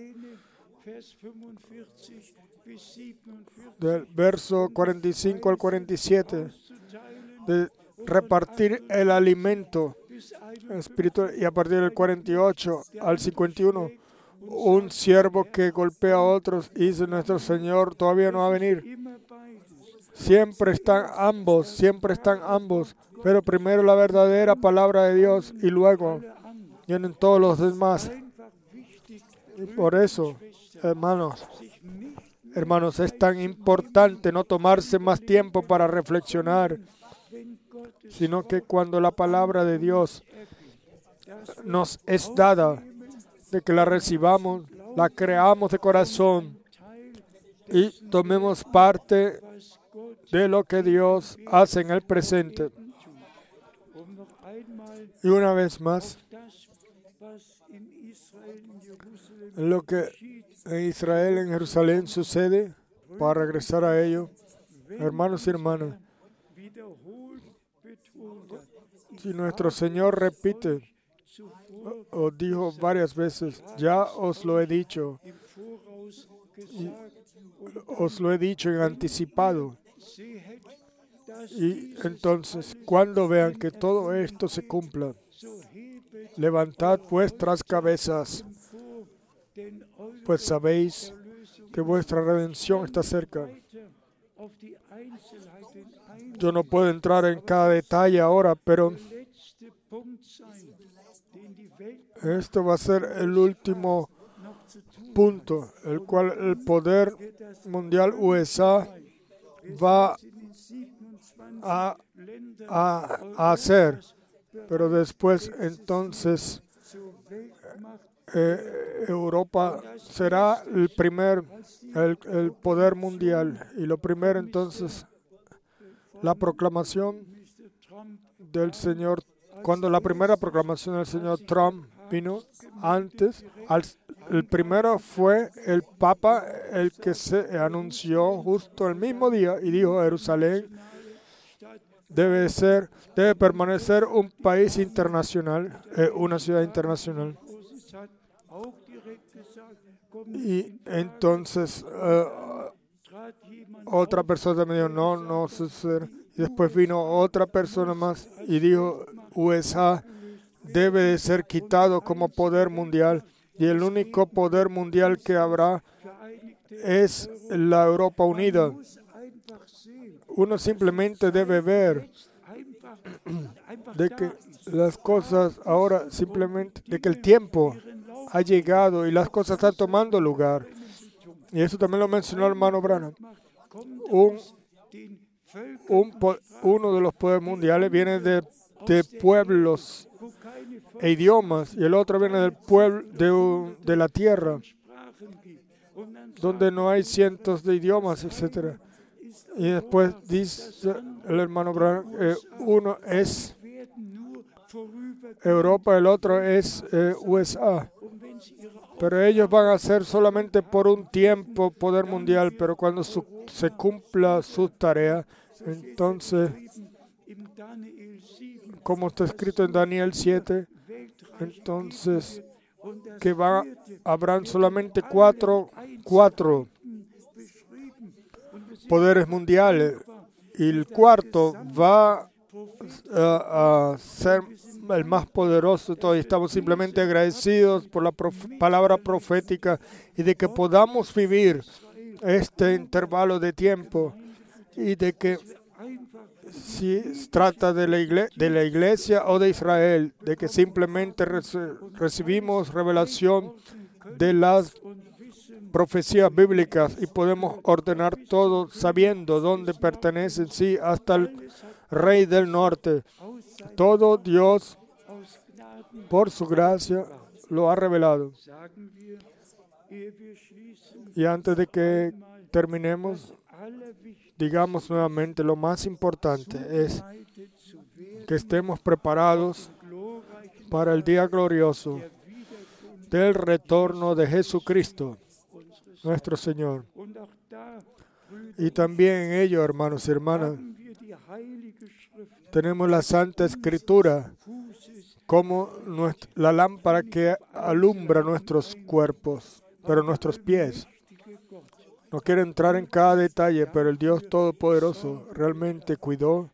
del verso cuarenta y cinco al cuarenta y siete, de repartir el alimento espiritual, y a partir del cuarenta y ocho al cincuenta y uno, un siervo que golpea a otros y dice: nuestro Señor todavía no va a venir. Siempre están ambos, siempre están ambos, pero primero la verdadera palabra de Dios y luego vienen todos los demás. Y por eso, hermanos, hermanos, es tan importante no tomarse más tiempo para reflexionar, sino que cuando la palabra de Dios nos es dada, de que la recibamos, la creamos de corazón y tomemos parte de lo que Dios hace en el presente. Y una vez más, lo que en Israel, en Jerusalén sucede, para regresar a ello, hermanos y hermanas, si nuestro Señor repite o dijo varias veces: ya os lo he dicho, y os lo he dicho en anticipado. Y entonces, cuando vean que todo esto se cumpla, levantad vuestras cabezas, pues sabéis que vuestra redención está cerca. Yo no puedo entrar en cada detalle ahora, pero esto va a ser el último punto, el cual el poder mundial U S A va a, a, a hacer. Pero después, entonces, eh, Europa será el primer, el, el poder mundial. Y lo primero, entonces, la proclamación del señor, cuando la primera proclamación del señor Trump vino antes, al, el primero fue el Papa, el que se anunció justo el mismo día y dijo: Jerusalén debe ser, debe permanecer un país internacional, eh, una ciudad internacional. Y entonces eh, otra persona me dijo: no, no sucede. Y después vino otra persona más y dijo: U S A debe de ser quitado como poder mundial, y el único poder mundial que habrá es la Europa unida. Uno simplemente debe ver de que las cosas ahora simplemente, de que el tiempo ha llegado y las cosas están tomando lugar. Y eso también lo mencionó el hermano Branham. Un, un, uno de los poderes mundiales viene de, de pueblos e idiomas, y el otro viene del pueblo de, de la tierra, donde no hay cientos de idiomas, etcétera. Y después dice el hermano Branham, eh, uno es Europa, el otro es eh, U S A. Pero ellos van a ser solamente por un tiempo poder mundial, pero cuando su, se cumpla su tarea, entonces, como está escrito en Daniel siete, entonces, que va, habrán solamente cuatro, cuatro poderes mundiales, y el cuarto va a, a ser el más poderoso de todos. Estamos simplemente agradecidos por la prof- palabra profética y de que podamos vivir este intervalo de tiempo, y de que si se trata de la, igle- de la iglesia o de Israel, de que simplemente reci- recibimos revelación de las profecías bíblicas y podemos ordenar todo sabiendo dónde pertenecen, sí, hasta el Rey del Norte. Todo Dios, por su gracia, lo ha revelado. Y antes de que terminemos, digamos nuevamente, lo más importante es que estemos preparados para el día glorioso del retorno de Jesucristo, nuestro Señor. Y también en ello, hermanos y hermanas, tenemos la Santa Escritura como nuestra, la lámpara que alumbra nuestros cuerpos, pero nuestros pies. No quiero entrar en cada detalle, pero el Dios Todopoderoso realmente cuidó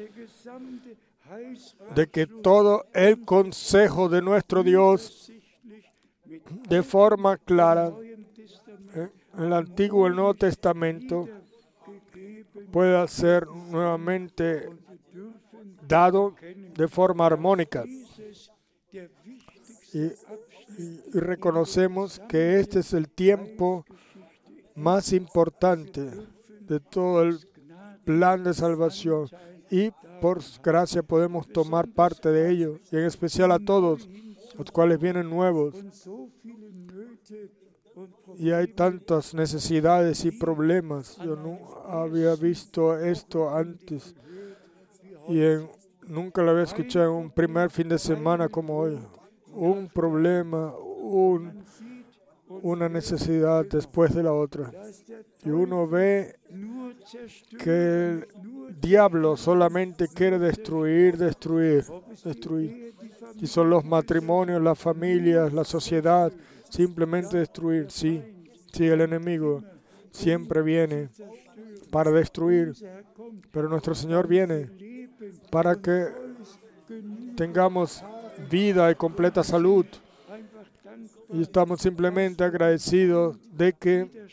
de que todo el consejo de nuestro Dios, de forma clara, ¿eh? en el Antiguo y el Nuevo Testamento, pueda ser nuevamente dado de forma armónica. Y, y, y reconocemos que este es el tiempo más importante de todo el plan de salvación, y por gracia podemos tomar parte de ello, y en especial a todos los cuales vienen nuevos. Y hay tantas necesidades y problemas. Yo no había visto esto antes, y en, nunca lo había escuchado en un primer fin de semana como hoy. Un problema, un, una necesidad después de la otra. Y uno ve que el diablo solamente quiere destruir, destruir, destruir. Y son los matrimonios, las familias, la sociedad, simplemente destruir. Sí, sí, el enemigo siempre viene para destruir, pero nuestro Señor viene para que tengamos vida y completa salud. Y estamos simplemente agradecidos de que,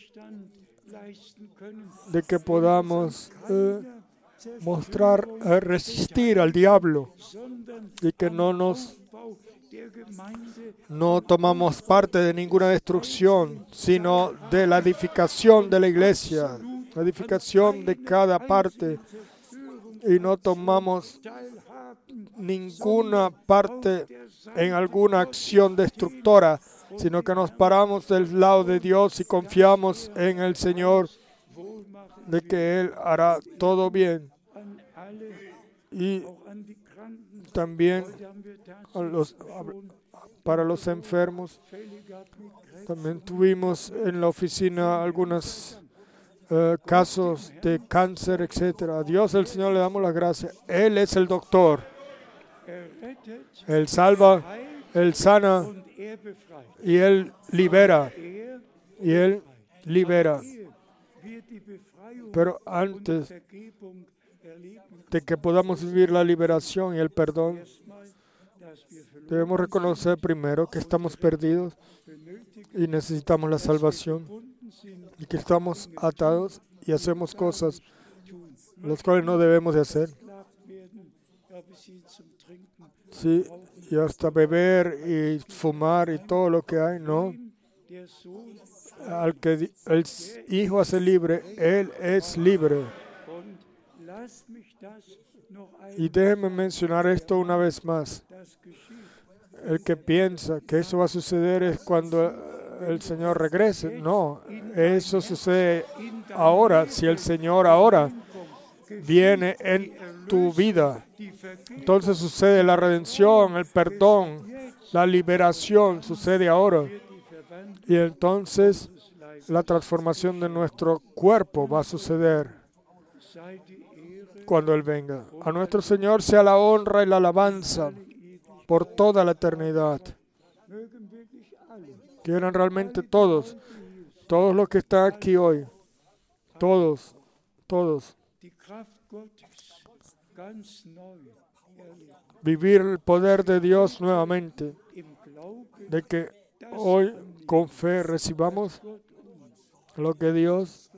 de que podamos eh, mostrar, eh, resistir al diablo, y que no nos no tomamos parte de ninguna destrucción, sino de la edificación de la iglesia, la edificación de cada parte, y no tomamos ninguna parte en alguna acción destructora, sino que nos paramos del lado de Dios y confiamos en el Señor de que Él hará todo bien. Y también a los, para los enfermos, también tuvimos en la oficina algunos uh, casos de cáncer, etcétera. A Dios el Señor le damos las gracias. Él es el doctor. Él salva, Él sana y Él libera. Y Él libera. Pero antes de que podamos vivir la liberación y el perdón, debemos reconocer primero que estamos perdidos y necesitamos la salvación y que estamos atados y hacemos cosas las cuales no debemos de hacer. Sí, y hasta beber y fumar y todo lo que hay, no. Al que el Hijo hace libre, Él es libre. Y déjenme mencionar esto una vez más. El que piensa que eso va a suceder es cuando el Señor regrese. No, eso sucede ahora. Si el Señor ahora viene en tu vida, entonces sucede la redención, el perdón, la liberación, sucede ahora. Y entonces la transformación de nuestro cuerpo va a suceder cuando Él venga. A nuestro Señor sea la honra y la alabanza por toda la eternidad. Quieran realmente todos, todos los que están aquí hoy, todos, todos, vivir el poder de Dios nuevamente, de que hoy con fe recibamos lo que Dios,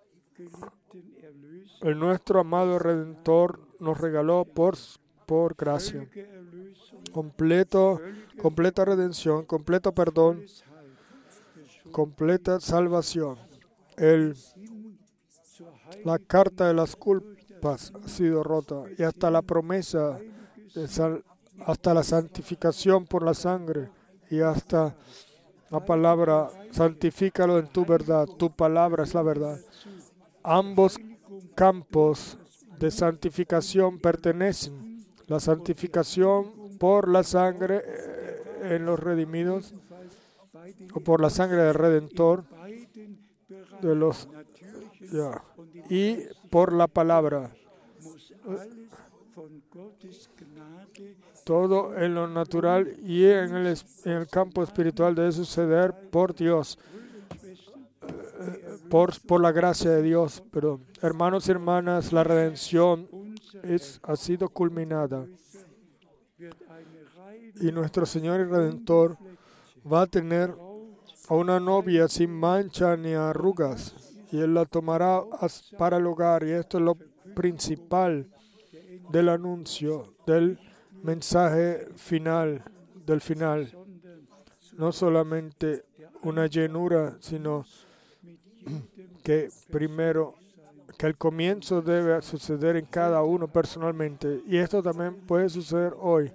el nuestro amado Redentor, nos regaló por, por gracia. Completo, completa redención, completo perdón, completa salvación. El, la carta de las culpas ha sido rota y hasta la promesa, de sal, hasta la santificación por la sangre y hasta la palabra, santifícalo en tu verdad, tu palabra es la verdad. Ambos campos de santificación pertenecen. La santificación por la sangre en los redimidos, o por la sangre del Redentor, de los, yeah, y por la palabra. Todo en lo natural y en el, en el campo espiritual debe suceder por Dios, por, por la gracia de Dios. Pero, hermanos y hermanas, la redención es, ha sido culminada. Y nuestro Señor y Redentor va a tener a una novia sin mancha ni arrugas, y Él la tomará para el hogar. Y esto es lo principal del anuncio, del mensaje final, del final. No solamente una llenura, sino que primero, que el comienzo debe suceder en cada uno personalmente. Y esto también puede suceder hoy.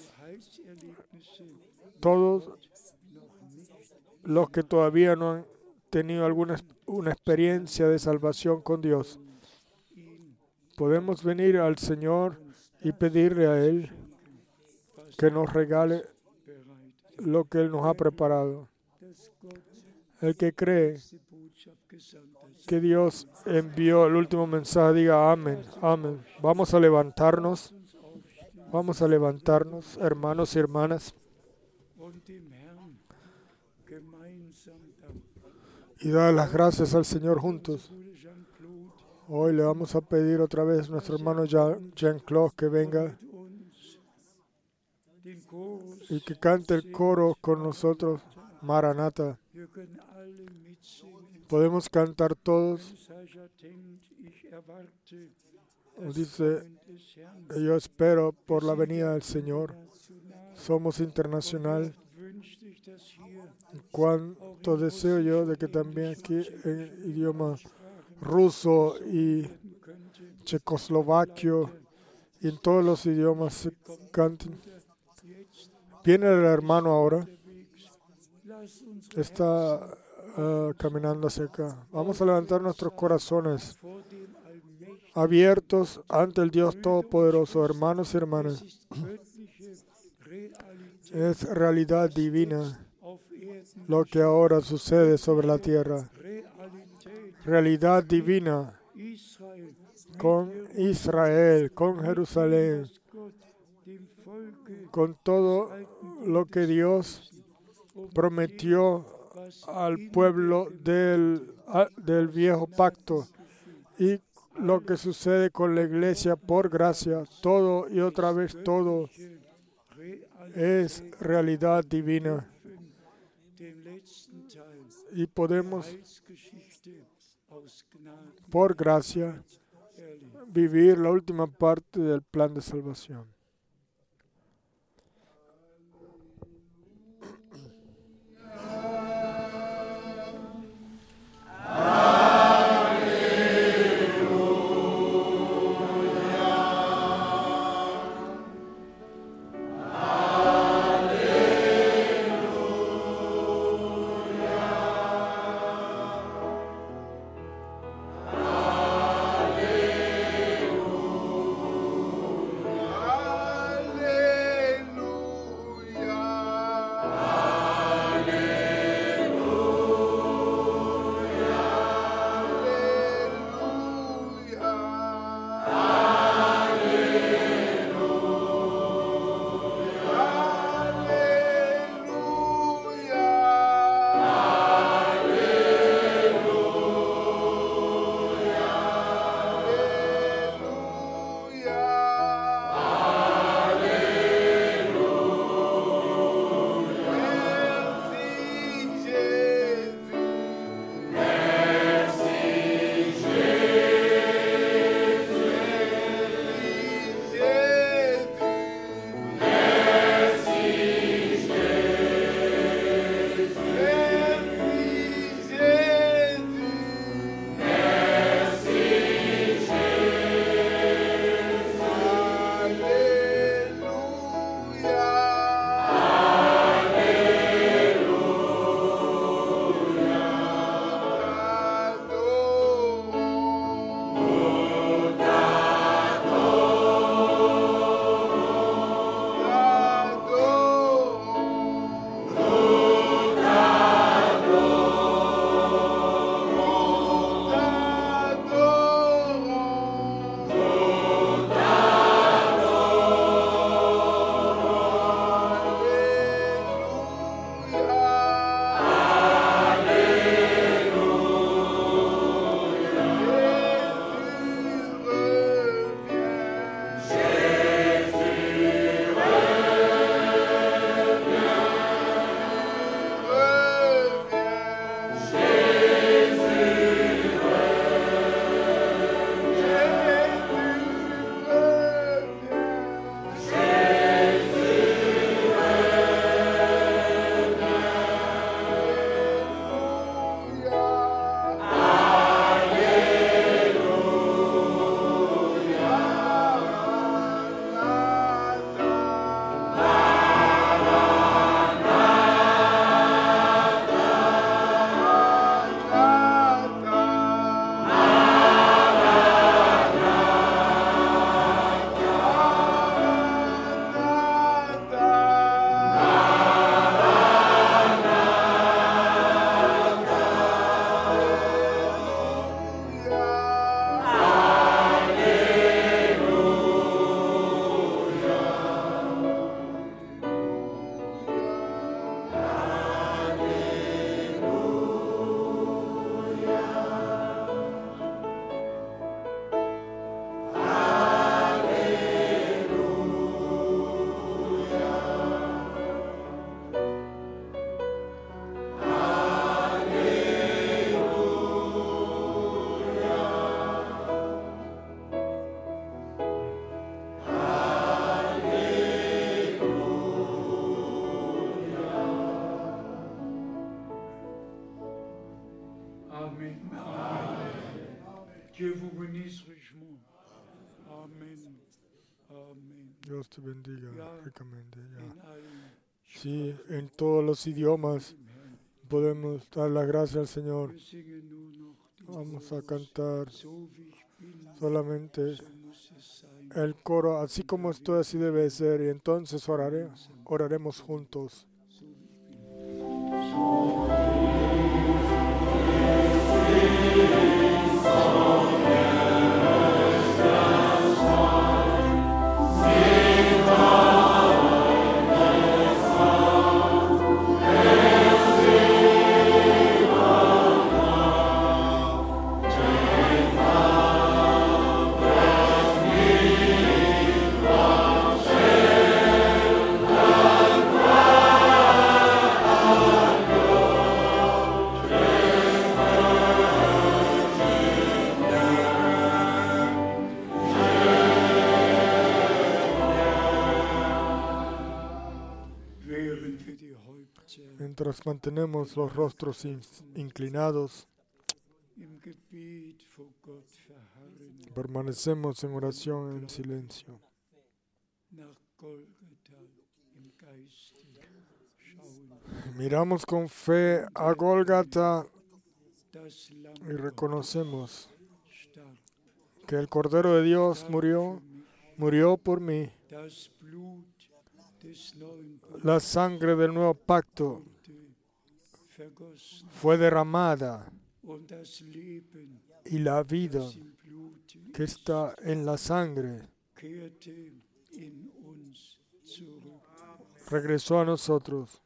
Todos los que todavía no han tenido alguna una experiencia de salvación con Dios, podemos venir al Señor y pedirle a Él que nos regale lo que Él nos ha preparado. El que cree que Dios envió el último mensaje, diga amén, amén. Vamos a levantarnos, vamos a levantarnos, hermanos y hermanas, y dar las gracias al Señor juntos. Hoy le vamos a pedir otra vez a nuestro hermano Jean-Claude que venga y que cante el coro con nosotros, Maranatha. Podemos cantar todos. Dice, yo espero por la venida del Señor. Somos internacional. Cuánto deseo yo de que también aquí en idioma ruso y checoslovaquio y en todos los idiomas se canten. Viene el hermano ahora. Está uh, caminando hacia acá. Vamos a levantar nuestros corazones abiertos ante el Dios Todopoderoso, hermanos y hermanas. Es realidad divina lo que ahora sucede sobre la tierra. Realidad divina con Israel, con Jerusalén, con todo lo que Dios prometió al pueblo del, del viejo pacto y lo que sucede con la iglesia por gracia, todo y otra vez todo es realidad divina. Y podemos, por gracia, vivir la última parte del plan de salvación. Dios te bendiga ricamente. Ya. Sí, en todos los idiomas podemos dar las gracias al Señor. Vamos a cantar solamente el coro, así como estoy, así debe ser, y entonces oraré, oraremos juntos. Mientras mantenemos los rostros inclinados, permanecemos en oración en silencio. Miramos con fe a Gólgata y reconocemos que el Cordero de Dios murió, murió por mí. La sangre del nuevo pacto fue derramada y la vida que está en la sangre regresó a nosotros.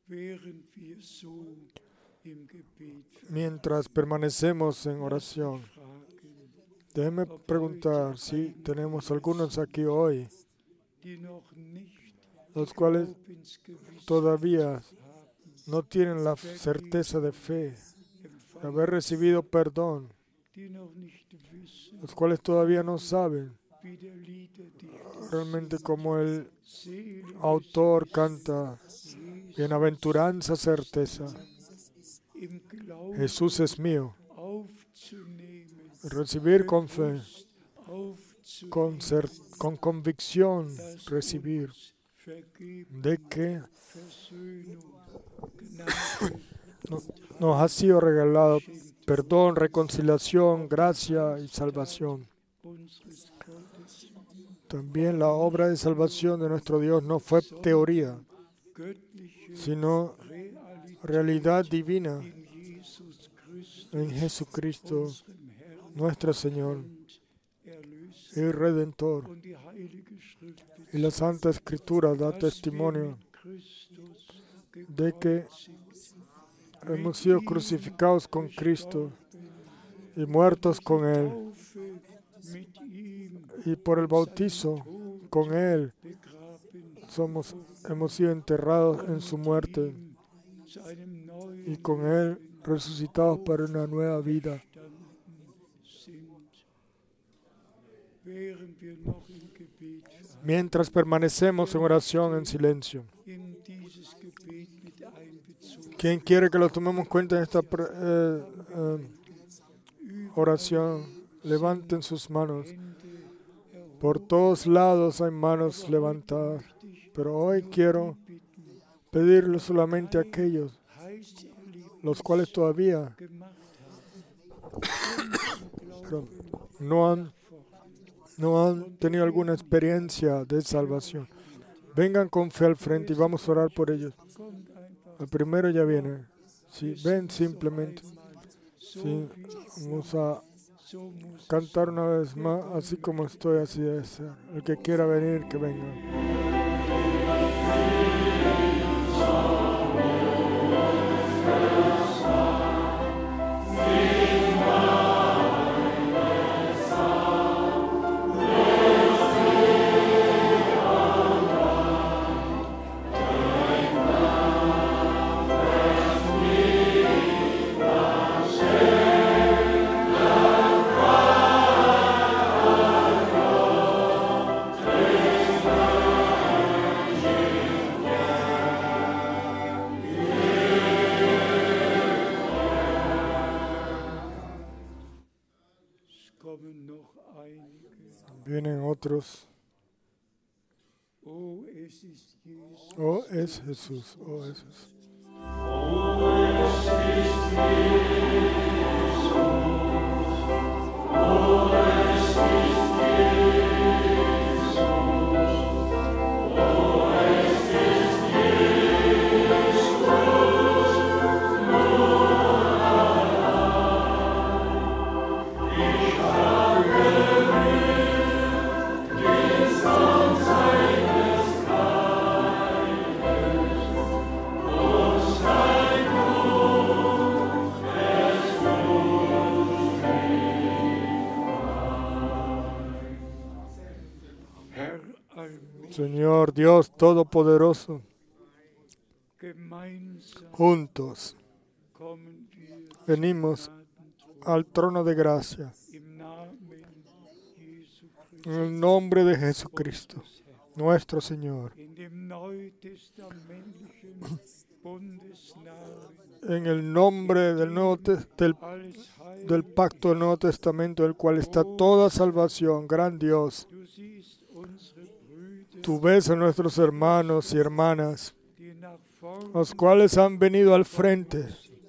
Mientras permanecemos en oración, déjeme preguntar si tenemos algunos aquí hoy, los cuales todavía no tienen la certeza de fe, de haber recibido perdón, los cuales todavía no saben realmente como el autor canta, bienaventuranza, certeza. Jesús es mío. Recibir con fe, con, cer- con convicción, recibir de que nos ha sido regalado perdón, reconciliación, gracia y salvación. También la obra de salvación de nuestro Dios no fue teoría, sino realidad divina en Jesucristo, nuestro Señor y Redentor. Y la Santa Escritura da testimonio de que hemos sido crucificados con Cristo y muertos con Él. Y por el bautizo con Él somos, hemos sido enterrados en su muerte y con Él resucitados para una nueva vida. Mientras permanecemos en oración en silencio, ¿quién quiere que lo tomemos en cuenta en esta eh, eh, oración? Levanten sus manos. Por todos lados hay manos levantadas, pero hoy quiero pedirle solamente a aquellos los cuales todavía no han no han tenido alguna experiencia de salvación. Vengan con fe al frente y vamos a orar por ellos. El primero ya viene. Sí, ven simplemente. Sí, vamos a cantar una vez más, así como estoy, así debe ser. El que quiera venir, que venga. Amen. Vienen otros. Oh, es ist Jesus. Oh, es Jesús. Oh, es Jesús. Herr allmächtig, Señor Dios Todopoderoso, gemeinsam juntos kommen wir venimos zum Gnadenthron al trono de gracia im Namen Jesu en Christi, el nombre de Jesucristo, unseres Herrn. nuestro Señor. In dem neutestamentlichen Bundesnamen En el nombre del, Nuevo Te- del, alles Heil, del pacto del Nuevo Testamento, del cual está toda salvación, gran Dios. du siehst unsere Brüder, Tú ves a nuestros hermanos y hermanas, die nach vorn los cuales han venido al frente.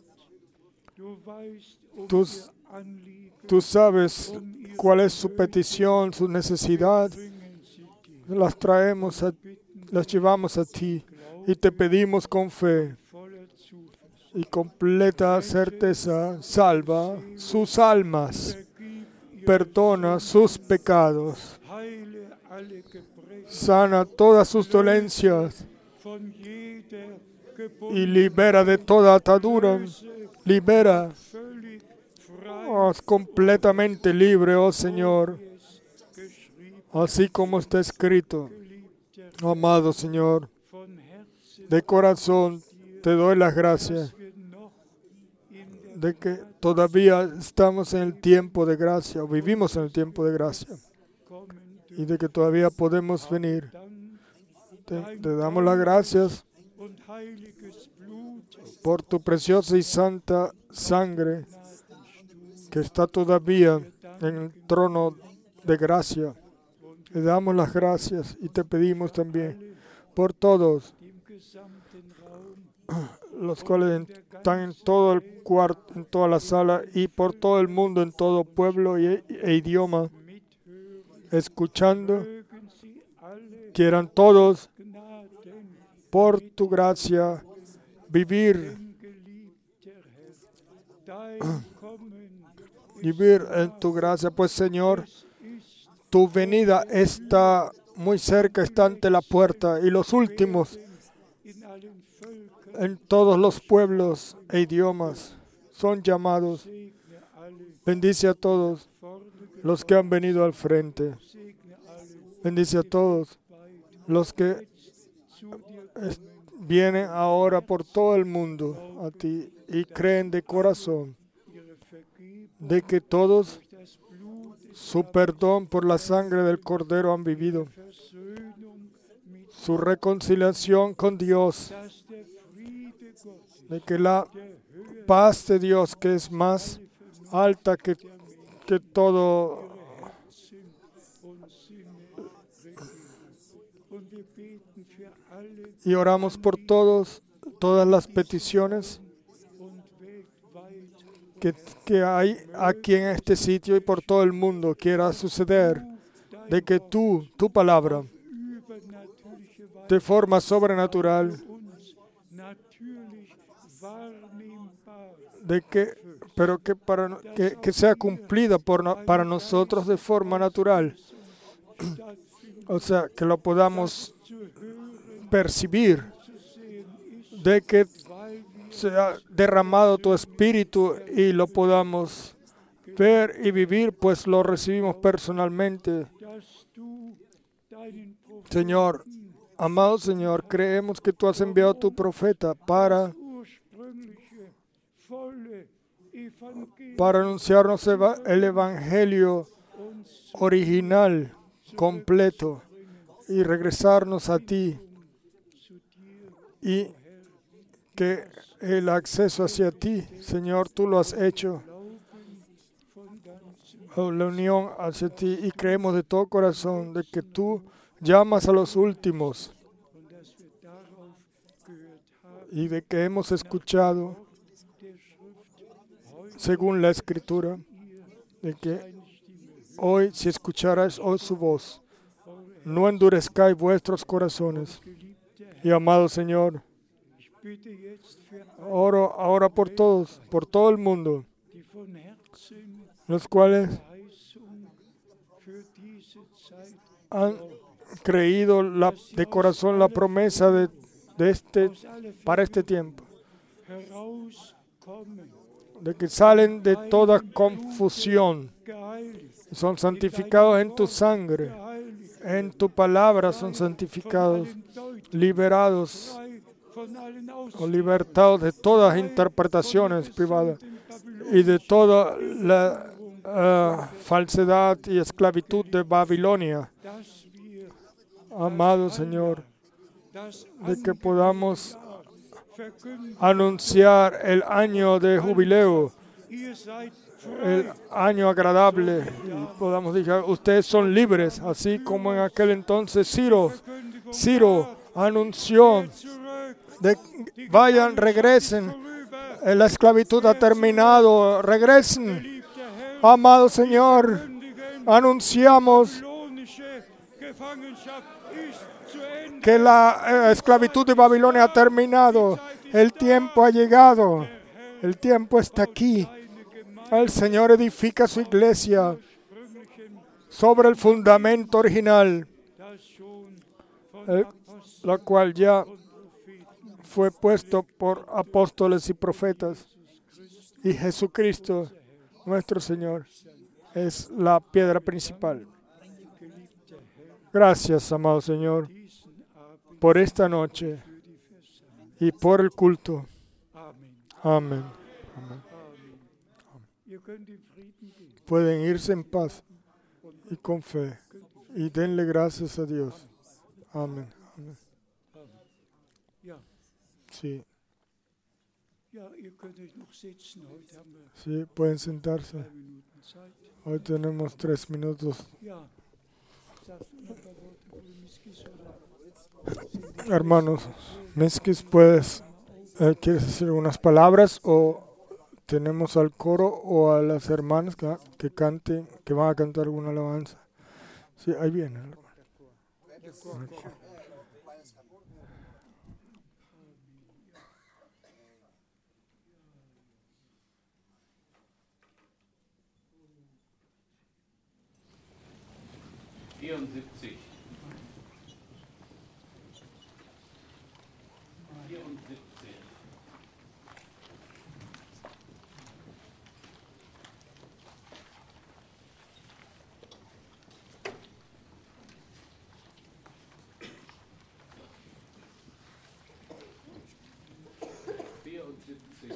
Du weißt um Tú, ihr Anliegen, tú sabes um ihre cuál es su petición, su necesidad. bringen sie dir. Las traemos, a, las llevamos a ti y te pedimos con fe Voller Zuversicht. y completa certeza, salva sus almas, Vergib ihr, perdona sus pecados, heile alle Gebrechen sana todas sus dolencias von jeder y Gebundenheit. libera de toda atadura, Löse libera, völlig frei, haz completamente libre, oh Señor, wie es geschrieben, así como está escrito. geliebter, Amado Señor, von Herzen, de corazón te doy las gracias dass wir noch in der de que todavía estamos en el tiempo de gracia, o vivimos en el tiempo de gracia, kommen y de que todavía podemos venir. dann Te, te damos las gracias und heiliges Blut por tu preciosa y santa sangre Gnadenstuhl. que está todavía en el trono de gracia. Te damos las gracias y te pedimos también por todos Die im gesamten Raum los cuales están en todo el cuarto, en toda la sala y por todo el mundo, en todo pueblo y, e idioma, mithören, escuchando, mögen sie alle quieran todos Gnaden, por tu gracia vivir, denn geliebter Herr, dein Kommen vivir en tu gracia, pues Señor, es ist tu venida está muy cerca, está ante la puerta, y los últimos in allen Völkern. en todos los pueblos e idiomas son llamados. Segne alle Bendice a todos vorne los que han venido al frente. segne alle Bendice a todos weit los que zu dir es- kommen. vienen ahora por todo el mundo a ti y creen de corazón Ihre Vergebung de que todos durch das Blut des su perdón por la sangre del Cordero han vivido, Versöhnung mit, su reconciliación con Dios, dass der Friede Gottes, de que la der höher paz de Dios, que es más alta que, que todo, Herzen und Sinne regiert. Und wir beten für alle y oramos por todos, todas las peticiones und weltweit. que, que hay aquí en este sitio y por todo el mundo quiera suceder, de que tú, tu palabra, Übernatürliche Weise de forma sobrenatural, uns natürlich wahrnehmbar de que, pero que, para, que, que sea cumplida por, no- para nosotros de forma natural. stattfindet, O sea, que lo podamos zu hören, percibir, zu sehen ist, de que weil wir sea derramado tu espíritu y lo podamos ver y vivir, pues lo recibimos personalmente. dass du deinen Propheten Señor, amado Señor, creemos que tú has enviado a tu profeta para, ursprüngliche, volle Evangelium para anunciarnos eva- el evangelio uns original, completo, y regresarnos a ti, zu dir, y que el acceso hacia ti, Señor, tú lo has hecho glauben von ganzem oh, la unión hacia ti y creemos de todo corazón de que tú llamas a los últimos und dass wir darauf gehört haben, y de que hemos escuchado der Schrift heute según la Escritura, ihr de que seine Stimme hört. hoy si escucharais hoy su voz, no endurezcáis vuestros corazones. Geliebter Herr, Y amado Señor, ich bitte jetzt für alle, oro ahora por todos, por todo el mundo, die von Herzen los cuales Verheißung für diese Zeit han creído la, de corazón la promesa de, de este, aus aller para este tiempo, herauskommen, de que salen de toda confusión, geheiligt, son santificados en tu sangre, geheiligt, en tu palabra son santificados, allen Deutungen, liberados frei von allen o Auslegungen, libertados de todas interpretaciones privadas y de toda la ah, falsedad y esclavitud de Babilonia. dass wir Amado Señor, das de que podamos verkünden. anunciar el año de jubileo, Ihr seid el frei, año agradable, y podamos decir, ustedes son libres, así como en aquel entonces Ciro, Verkündigung, Ciro anunció zurück, de vayan, regresen, vorüber, eh, la esclavitud ha terminado, regresen. geliebter Herr, Amado Señor, kündigen, anunciamos babylonische Gefangenschaft ist zu Ende. que la eh, esclavitud de Babilonia ha terminado, el tiempo ha llegado, el tiempo está aquí. Eine Gemeinde El Señor edifica su iglesia ursprünglichen, sobre el fundamento original, das schon von el- Aposteln la cual ya und Propheten fue puesto por apóstoles y profetas. Y Jesucristo, nuestro Señor, es la piedra principal. geliebter Herr, Gracias, amado Señor, diesen Abend por esta noche für die Versammlung. y por el culto. Amen. Amén. Amen. Ihr könnt in Frieden gehen. Pueden irse en paz y con fe y denle gracias a Dios. Amén. Amén. Ja, Sí, ja, ihr könnt euch noch setzen. Heute haben wir sí, pueden sentarse. drei Minuten Zeit. Hoy tenemos tres minutos. Ja, sagst du noch ein paar Worte, Bruder Miskis, oder? Hermanos, Miskis, ¿puedes, eh, ¿quieres decir unas palabras o tenemos al coro o a las hermanas que, que canten, que van a cantar alguna alabanza? Sí, ahí viene. hermano. vierundsiebzig. vierundsiebzig. vierundsiebzig.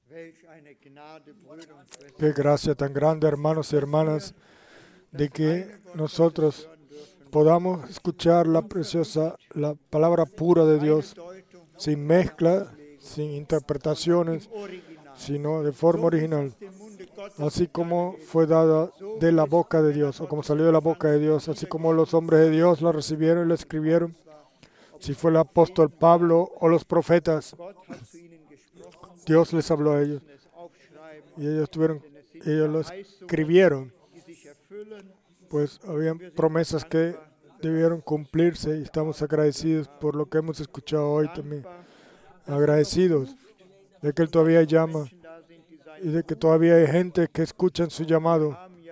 Qué gracia tan grande, hermanos y hermanas, de que nosotros podamos escuchar la preciosa, la palabra pura de Dios, sin mezcla, sin interpretaciones, sino de forma original, así como fue dada de la boca de Dios, o como salió de la boca de Dios, así como los hombres de Dios la recibieron y la escribieron, si fue el apóstol Pablo o los profetas, Dios les habló a ellos, y ellos, tuvieron, ellos lo escribieron, pues habían promesas que debieron cumplirse, y estamos agradecidos por lo que hemos escuchado hoy también, agradecidos de que Él todavía llama y de que todavía hay gente que escucha su llamado.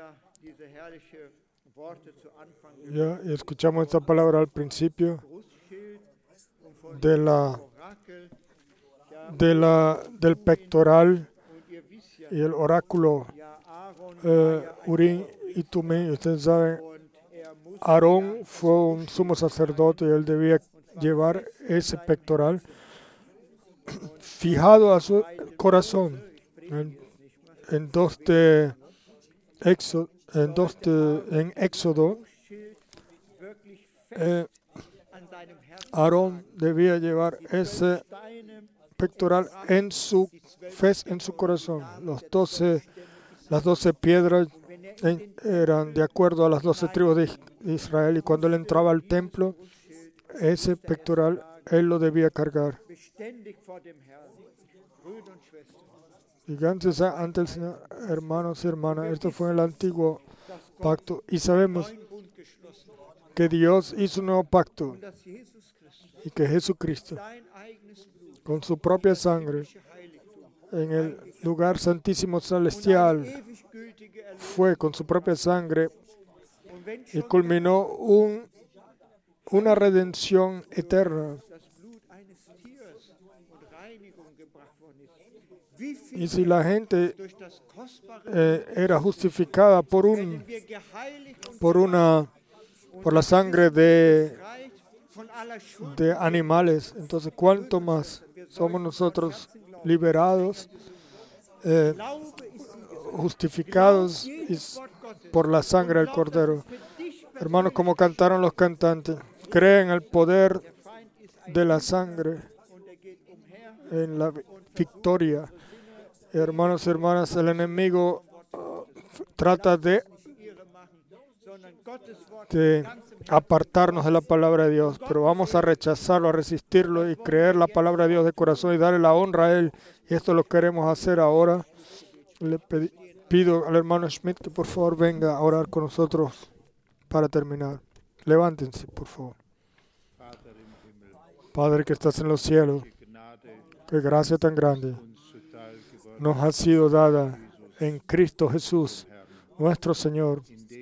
Ya y escuchamos esta palabra al principio de la, de la, del pectoral y el oráculo eh, Urim y Tumim. Ustedes saben, Aarón fue un sumo sacerdote y él debía llevar ese pectoral fijado a su corazón. En, en dos de Éxodo, en, dos de, en Éxodo eh, Aarón debía llevar ese pectoral en su fe, en su corazón. Los doce, las doce piedras en, eran de acuerdo a las doce tribus de Israel, y cuando él entraba al templo, ese pectoral él lo debía cargar. Y antes ante el Señor, hermanos y hermanas, esto fue en el antiguo pacto, y sabemos que Dios hizo un nuevo pacto y que Jesucristo, con su propia sangre, en el lugar santísimo celestial, fue con su propia sangre y culminó un, una redención eterna. Y si la gente eh, era justificada por un, por una, por la sangre de, de animales, entonces ¿cuánto más somos nosotros liberados, eh, justificados y por la sangre del Cordero? Hermanos, como cantaron los cantantes, creen en el poder de la sangre, en la victoria. Hermanos y hermanas, el enemigo uh, trata de, de apartarnos de la palabra de Dios, pero vamos a rechazarlo, a resistirlo y creer la palabra de Dios de corazón y darle la honra a Él. Y esto lo queremos hacer ahora. Le pedi, pido al hermano Schmidt que por favor venga a orar con nosotros para terminar. Levántense, por favor. Padre que estás en los cielos, qué gracia tan grande nos ha sido dada en Cristo Jesús, nuestro Señor,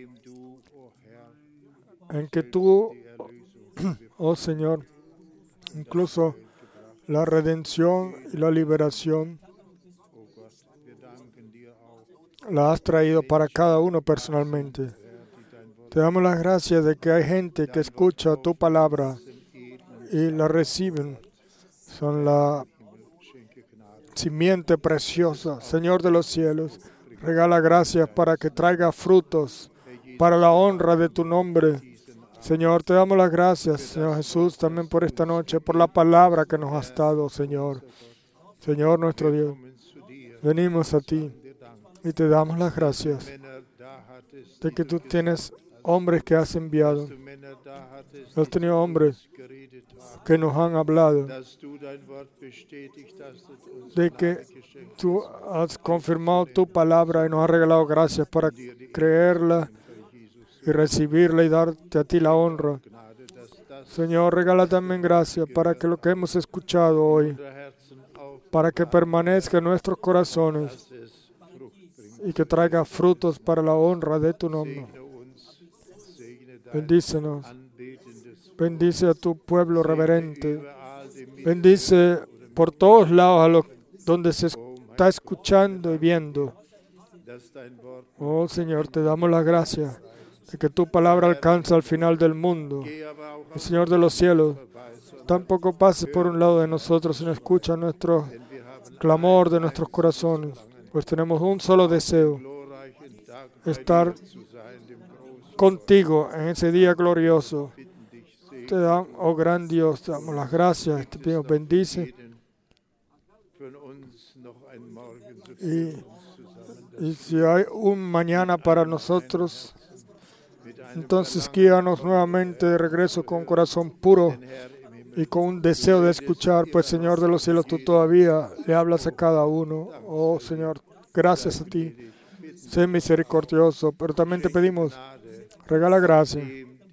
en que tú, oh Señor, incluso la redención y la liberación la has traído para cada uno personalmente. Te damos las gracias de que hay gente que escucha tu palabra y la reciben. Son la simiente preciosa, Señor de los cielos. Regala gracias para que traiga frutos para la honra de tu nombre. Señor, te damos las gracias, Señor Jesús, también por esta noche, por la palabra que nos has dado, Señor. Señor nuestro Dios, venimos a ti y te damos las gracias de que tú tienes hombres que has enviado. Has tenido hombres que nos han hablado de que tú has confirmado tu palabra y nos has regalado gracias para creerla y recibirla y darte a ti la honra. Señor, regala también gracias para que lo que hemos escuchado hoy, para que permanezca en nuestros corazones y que traiga frutos para la honra de tu nombre. Bendícenos. Bendice a tu pueblo reverente. Bendice por todos lados a los donde se está escuchando y viendo. Oh Señor, te damos las gracias de que tu palabra alcanza al final del mundo. El Señor de los cielos, tampoco pases por un lado de nosotros, sino escucha nuestros clamor de nuestros corazones, pues tenemos un solo deseo, estar contigo en ese día glorioso. Te damos, oh gran Dios, te damos las gracias, te pido bendice. Y, y si hay un mañana para nosotros, entonces guíanos nuevamente de regreso con un corazón puro y con un deseo de escuchar, pues Señor de los cielos, tú todavía le hablas a cada uno. Oh Señor, gracias a ti. Sé misericordioso, pero también te pedimos, regala gracia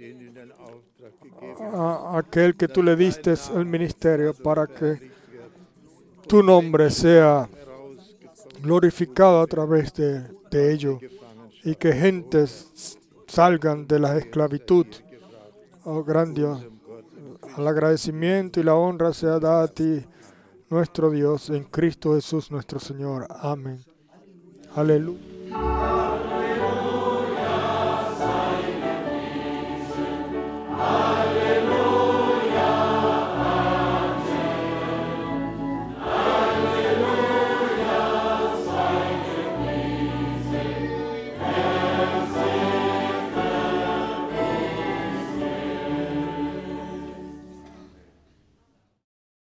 a aquel que tú le diste el ministerio para que tu nombre sea glorificado a través de, de ello y que gentes salgan de la esclavitud. Oh gran Dios, el agradecimiento y la honra sea dada a ti, nuestro Dios, en Cristo Jesús nuestro Señor. Amén. Aleluya.